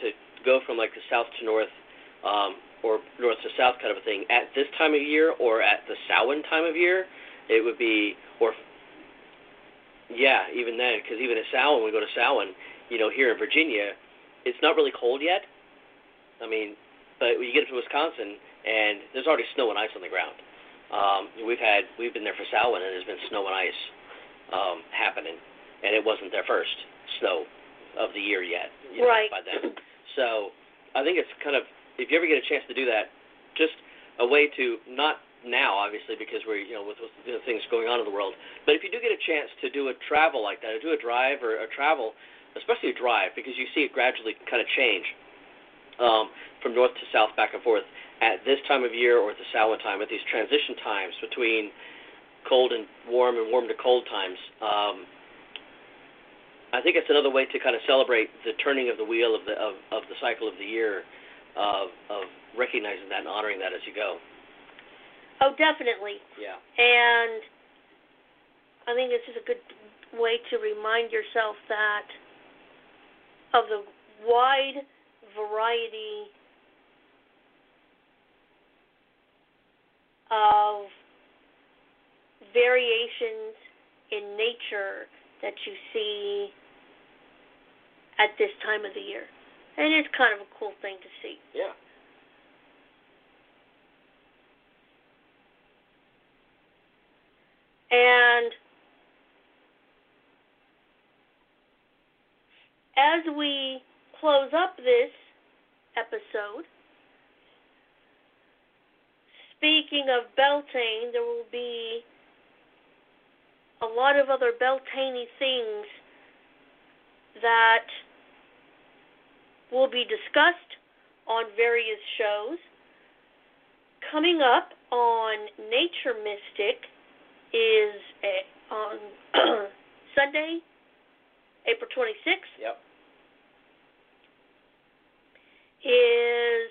go from like the south to north, um, or north to south kind of a thing at this time of year or at the Samhain time of year, it would be, or yeah, even then, because even at Samhain, when we go to Samhain, you know, here in Virginia, it's not really cold yet. I mean, but when you get to Wisconsin, and there's already snow and ice on the ground. Um, we've had, we've been there for Samhain, and there's been snow and ice um, happening, and it wasn't their first snow of the year yet, you know, right. by then. So I think it's kind of, if you ever get a chance to do that, just a way to, not now, obviously, because we're, you know, with, with you know, things going on in the world, but if you do get a chance to do a travel like that, or do a drive or a travel, especially a drive, because you see it gradually kind of change um, from north to south, back and forth, at this time of year or at the Samhain time, at these transition times between cold and warm and warm to cold times. Um, I think it's another way to kind of celebrate the turning of the wheel of the of, of the cycle of the year, uh, of recognizing that and honoring that as you go. Oh, definitely. Yeah. And I think this is a good way to remind yourself that of the wide variety of variations in nature that you see at this time of the year. And it's kind of a cool thing to see. Yeah. And as we close up this episode, speaking of Beltane, there will be a lot of other Beltane-y things that will be discussed on various shows. Coming up on Nature Mystic is a, on Sunday, April twenty-sixth. Yep. Is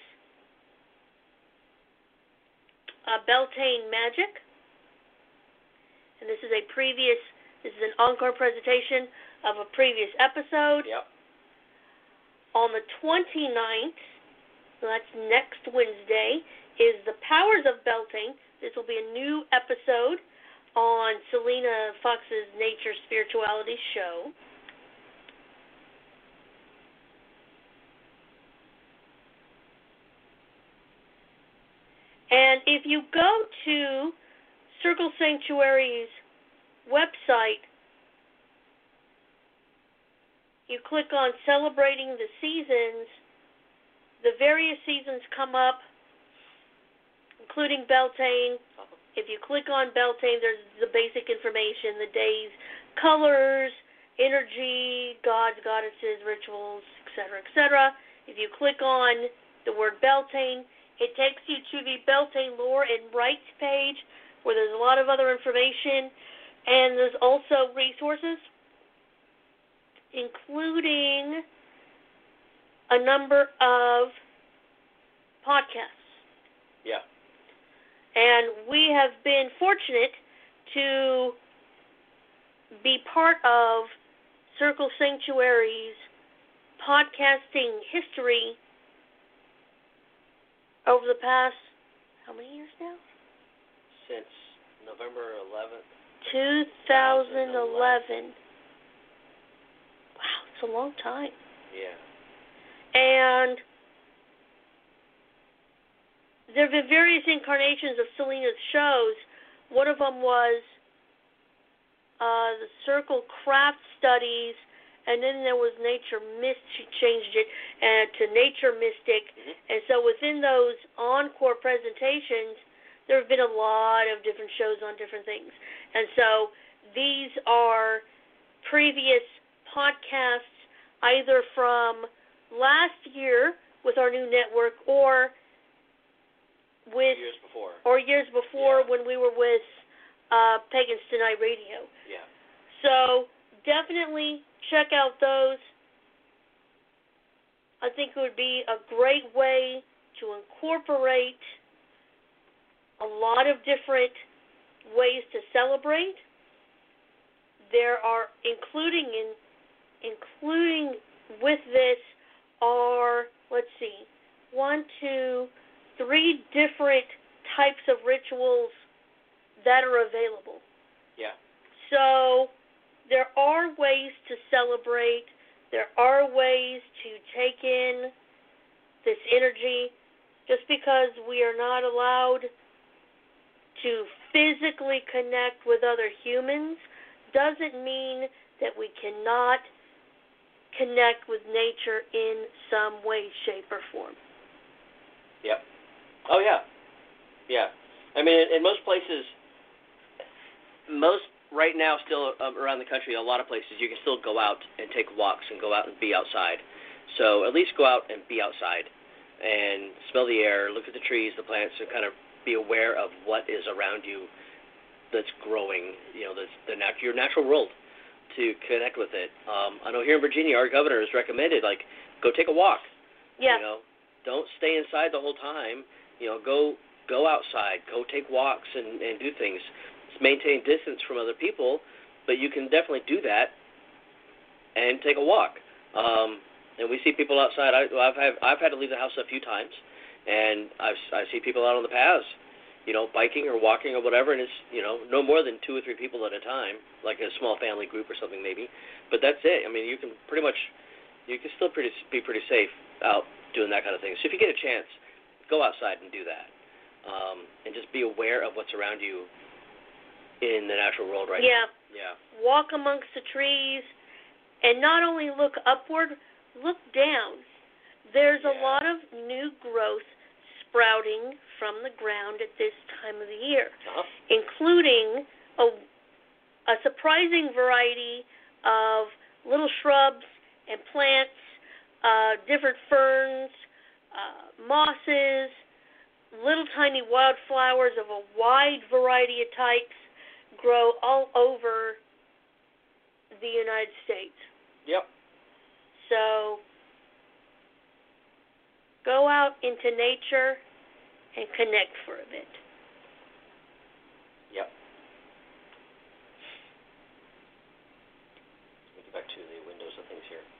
uh, Beltane Magic. And this is a previous, this is an encore presentation of a previous episode. Yep. On the twenty-ninth, so that's next Wednesday, is The Powers of Beltane. This will be a new episode on Selena Fox's Nature Spirituality show. And if you go to Circle Sanctuary's website, you click on Celebrating the Seasons, the various seasons come up, including Beltane. If you click on Beltane, there's the basic information, the days, colors, energy, gods, goddesses, rituals, et cetera, et cetera. If you click on the word Beltane, it takes you to the Beltane Lore and Rites page, where there's a lot of other information, and there's also resources, including a number of podcasts. Yeah. And we have been fortunate to be part of Circle Sanctuary's podcasting history over the past, how many years now? Since November eleventh. two thousand eleven. Wow, it's a long time. Yeah. And there have been various incarnations of Selena's shows. One of them was uh, the Circle Craft Studies, and then there was Nature Mystic. She changed it uh, to Nature Mystic. Mm-hmm. And so within those encore presentations, there have been a lot of different shows on different things. And so these are previous podcasts, either from last year with our new network or with years before. or years before Yeah. when we were with uh, Pagans Tonight Radio. Yeah. So definitely check out those. I think it would be a great way to incorporate a lot of different ways to celebrate. There are, including in including with this, are let's see, one, two, three different types of rituals that are available. Yeah. So there are ways to celebrate. There are ways to take in this energy. Just because we are not allowed to physically connect with other humans doesn't mean that we cannot connect with nature in some way, shape, or form. Yep. Oh, yeah. Yeah. I mean, in, in most places, most right now still um, around the country, a lot of places, you can still go out and take walks and go out and be outside. So at least go out and be outside and smell the air, look at the trees, the plants, and kind of be aware of what is around you that's growing, you know, that's the nat- your natural world, to connect with it. Um, I know here in Virginia, our governor has recommended, like, go take a walk. Yeah. You know, don't stay inside the whole time. You know, go go outside, go take walks and, and do things. Maintain distance from other people, but you can definitely do that and take a walk. Um, and we see people outside. I, I've had I've had to leave the house a few times, and I've, I see people out on the paths, you know, biking or walking or whatever, and it's, you know, no more than two or three people at a time, like a small family group or something maybe. But that's it. I mean, you can pretty much, you can still pretty be pretty safe out doing that kind of thing. So if you get a chance, go outside and do that, um, and just be aware of what's around you in the natural world right yeah. now. Yeah. Walk amongst the trees, and not only look upward, look down. There's yeah. a lot of new growth sprouting from the ground at this time of the year, uh-huh. including a, a surprising variety of little shrubs and plants, uh, different ferns, uh, mosses, little tiny wildflowers of a wide variety of types grow all over the United States. Yep. So go out into nature and connect for a bit. Yep. Let me get back to the windows of things here.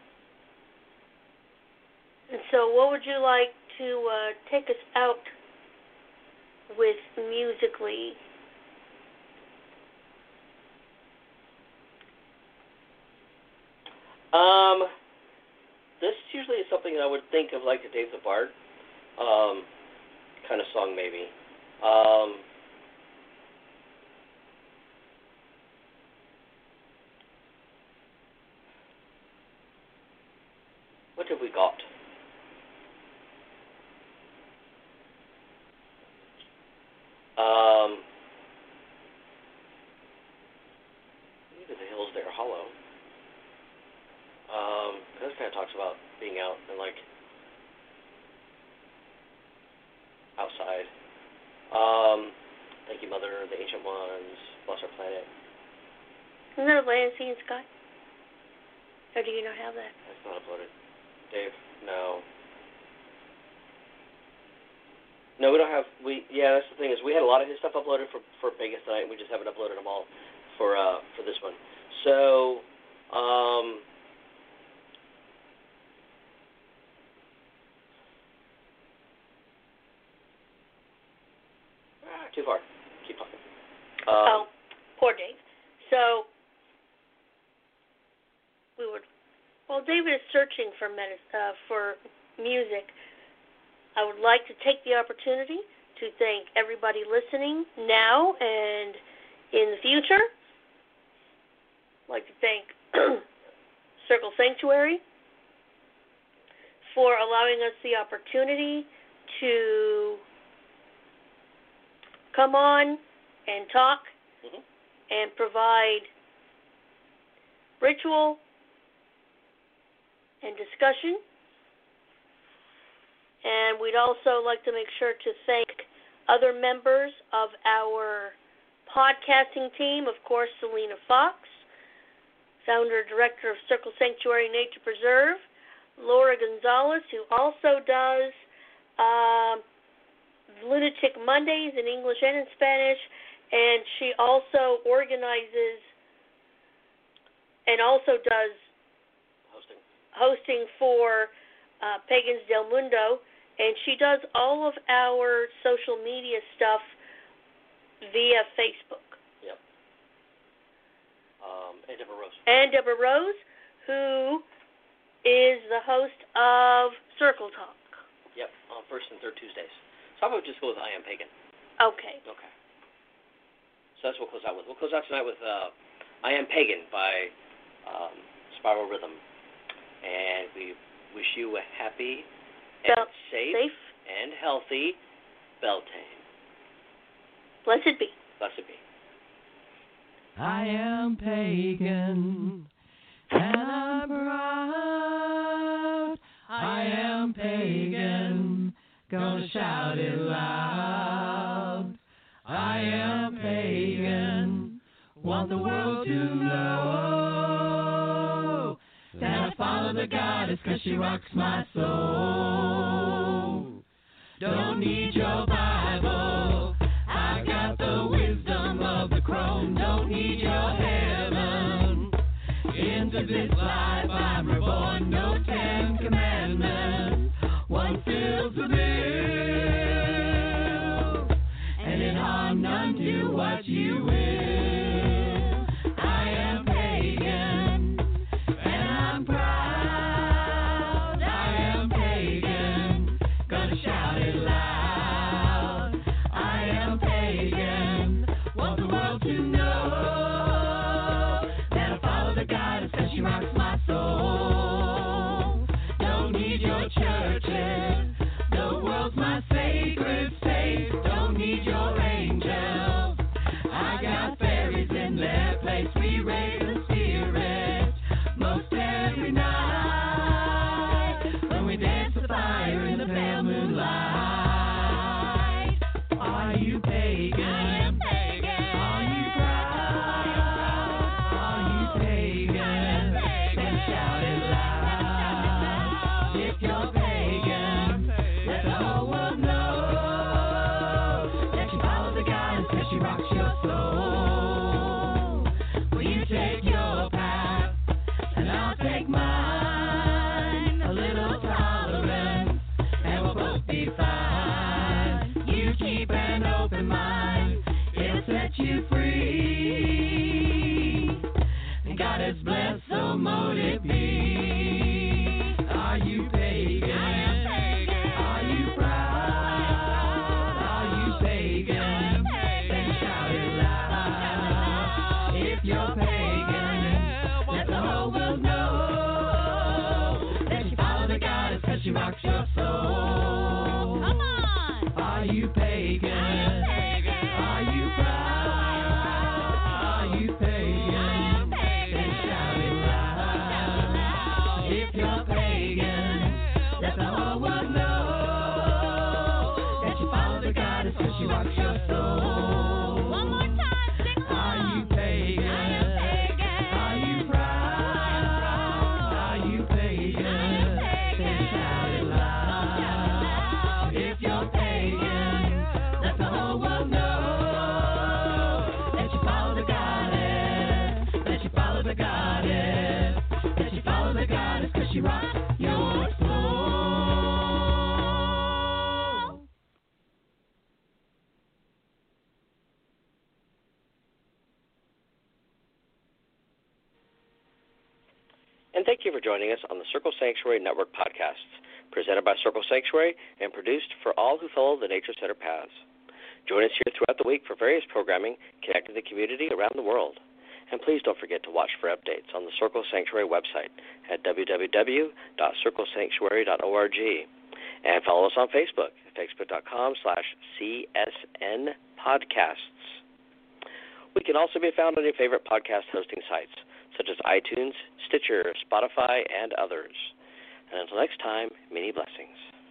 And so what would you like to uh, take us out with musically? Um, this usually is something I would think of like a Dave the Bard um, kind of song, maybe. Um, what have we got? Um, maybe The Hills There Hollow. Um, this kind of talks about being out and, like, outside. Um, Thank You, Mother, The Ancient Ones, Bless Our Planet. Isn't that a Land, Sea, and Sky? Or do you not have that? That's not uploaded. Dave, no. No, we don't have, we, yeah, that's the thing is we had a lot of his stuff uploaded for, for Vegas tonight, and we just haven't uploaded them all for, uh, for this one. So, um... too far. Keep talking. Um, oh, poor Dave. So we would. While David is searching for medis, uh, for music, I would like to take the opportunity to thank everybody listening now and in the future. I'd like to thank Circle Sanctuary for allowing us the opportunity to come on and talk mm-hmm. and provide ritual and discussion. And we'd also like to make sure to thank other members of our podcasting team, of course, Selena Fox, founder and director of Circle Sanctuary Nature Preserve, Laura Gonzalez, who also does um, Lunatic Mondays in English and in Spanish, and she also organizes and also does hosting hosting for uh, Pagans del Mundo, and she does all of our social media stuff via Facebook. Yep. Um, and Deborah Rose. And Deborah Rose, who is the host of Circle Talk. Yep, on first and third Tuesdays. So I would just go with I Am Pagan. Okay. Okay. So that's what we'll close out with. We'll close out tonight with uh, I Am Pagan by um, Spiral Rhythm. And we wish you a happy and Bel- safe, safe and healthy Beltane. Blessed be. Blessed be. I am pagan, and I'm proud. I am pagan, gonna shout it loud. I am pagan, want the world to know that I follow the goddess 'cause she rocks my soul. Don't need your Bible, I got the wisdom of the crone. Don't need your heaven, into this life I'm reborn. No Ten Commandments, one fills the bill, and in harm none, do what you will. I am pagan, and I'm proud. I am pagan, gonna shout it loud. I am pagan, want the world to know that I follow the goddess 'cause she rocks my soul. Don't need your churches, the world's my sacred space. Don't need your angels, I got fairies in their place. We raise the spirit most every night when we dance the fire in the pale moonlight. Are you pagan? I am pagan. Are you proud? Are you pagan? Then shout it loud. If you're pagan, let the whole world know that you follow the goddess 'cause she rocks your soul. Will you take your path and I'll take mine? A little tolerance and we'll both be fine. You keep an open mind, it'll set you free. And God is blessed, so mote it be. Are you pagan? I am pagan. Are you proud? Are you pagan? Then shout it loud. If you're pagan, let the whole world know that you follow the goddess 'cause she rocks your soul. Come on! Are you pagan? I am pagan. Are you proud? Are you pagan? I am pagan. Then shout it loud. If you're pagan, let the whole world know that you follow the goddess 'cause she rocks your soul. One more time, sing along. Are you pagan? I am pagan. Are you proud? Are you pagan? I am pagan. Then shout it loud. If you're pagan, let the whole world know that you follow the goddess, that you follow the goddess, that you follow the goddess 'cause she rocks your soul. And thank you for joining us on the Circle Sanctuary Network podcasts, presented by Circle Sanctuary and produced for all who follow the Nature Center paths. Join us here throughout the week for various programming connecting the community around the world. And please don't forget to watch for updates on the Circle Sanctuary website at w w w dot circle sanctuary dot org. And follow us on Facebook at facebook.com slash CSN podcasts. We can also be found on your favorite podcast hosting sites, such as iTunes, Stitcher, Spotify, and others. And until next time, many blessings.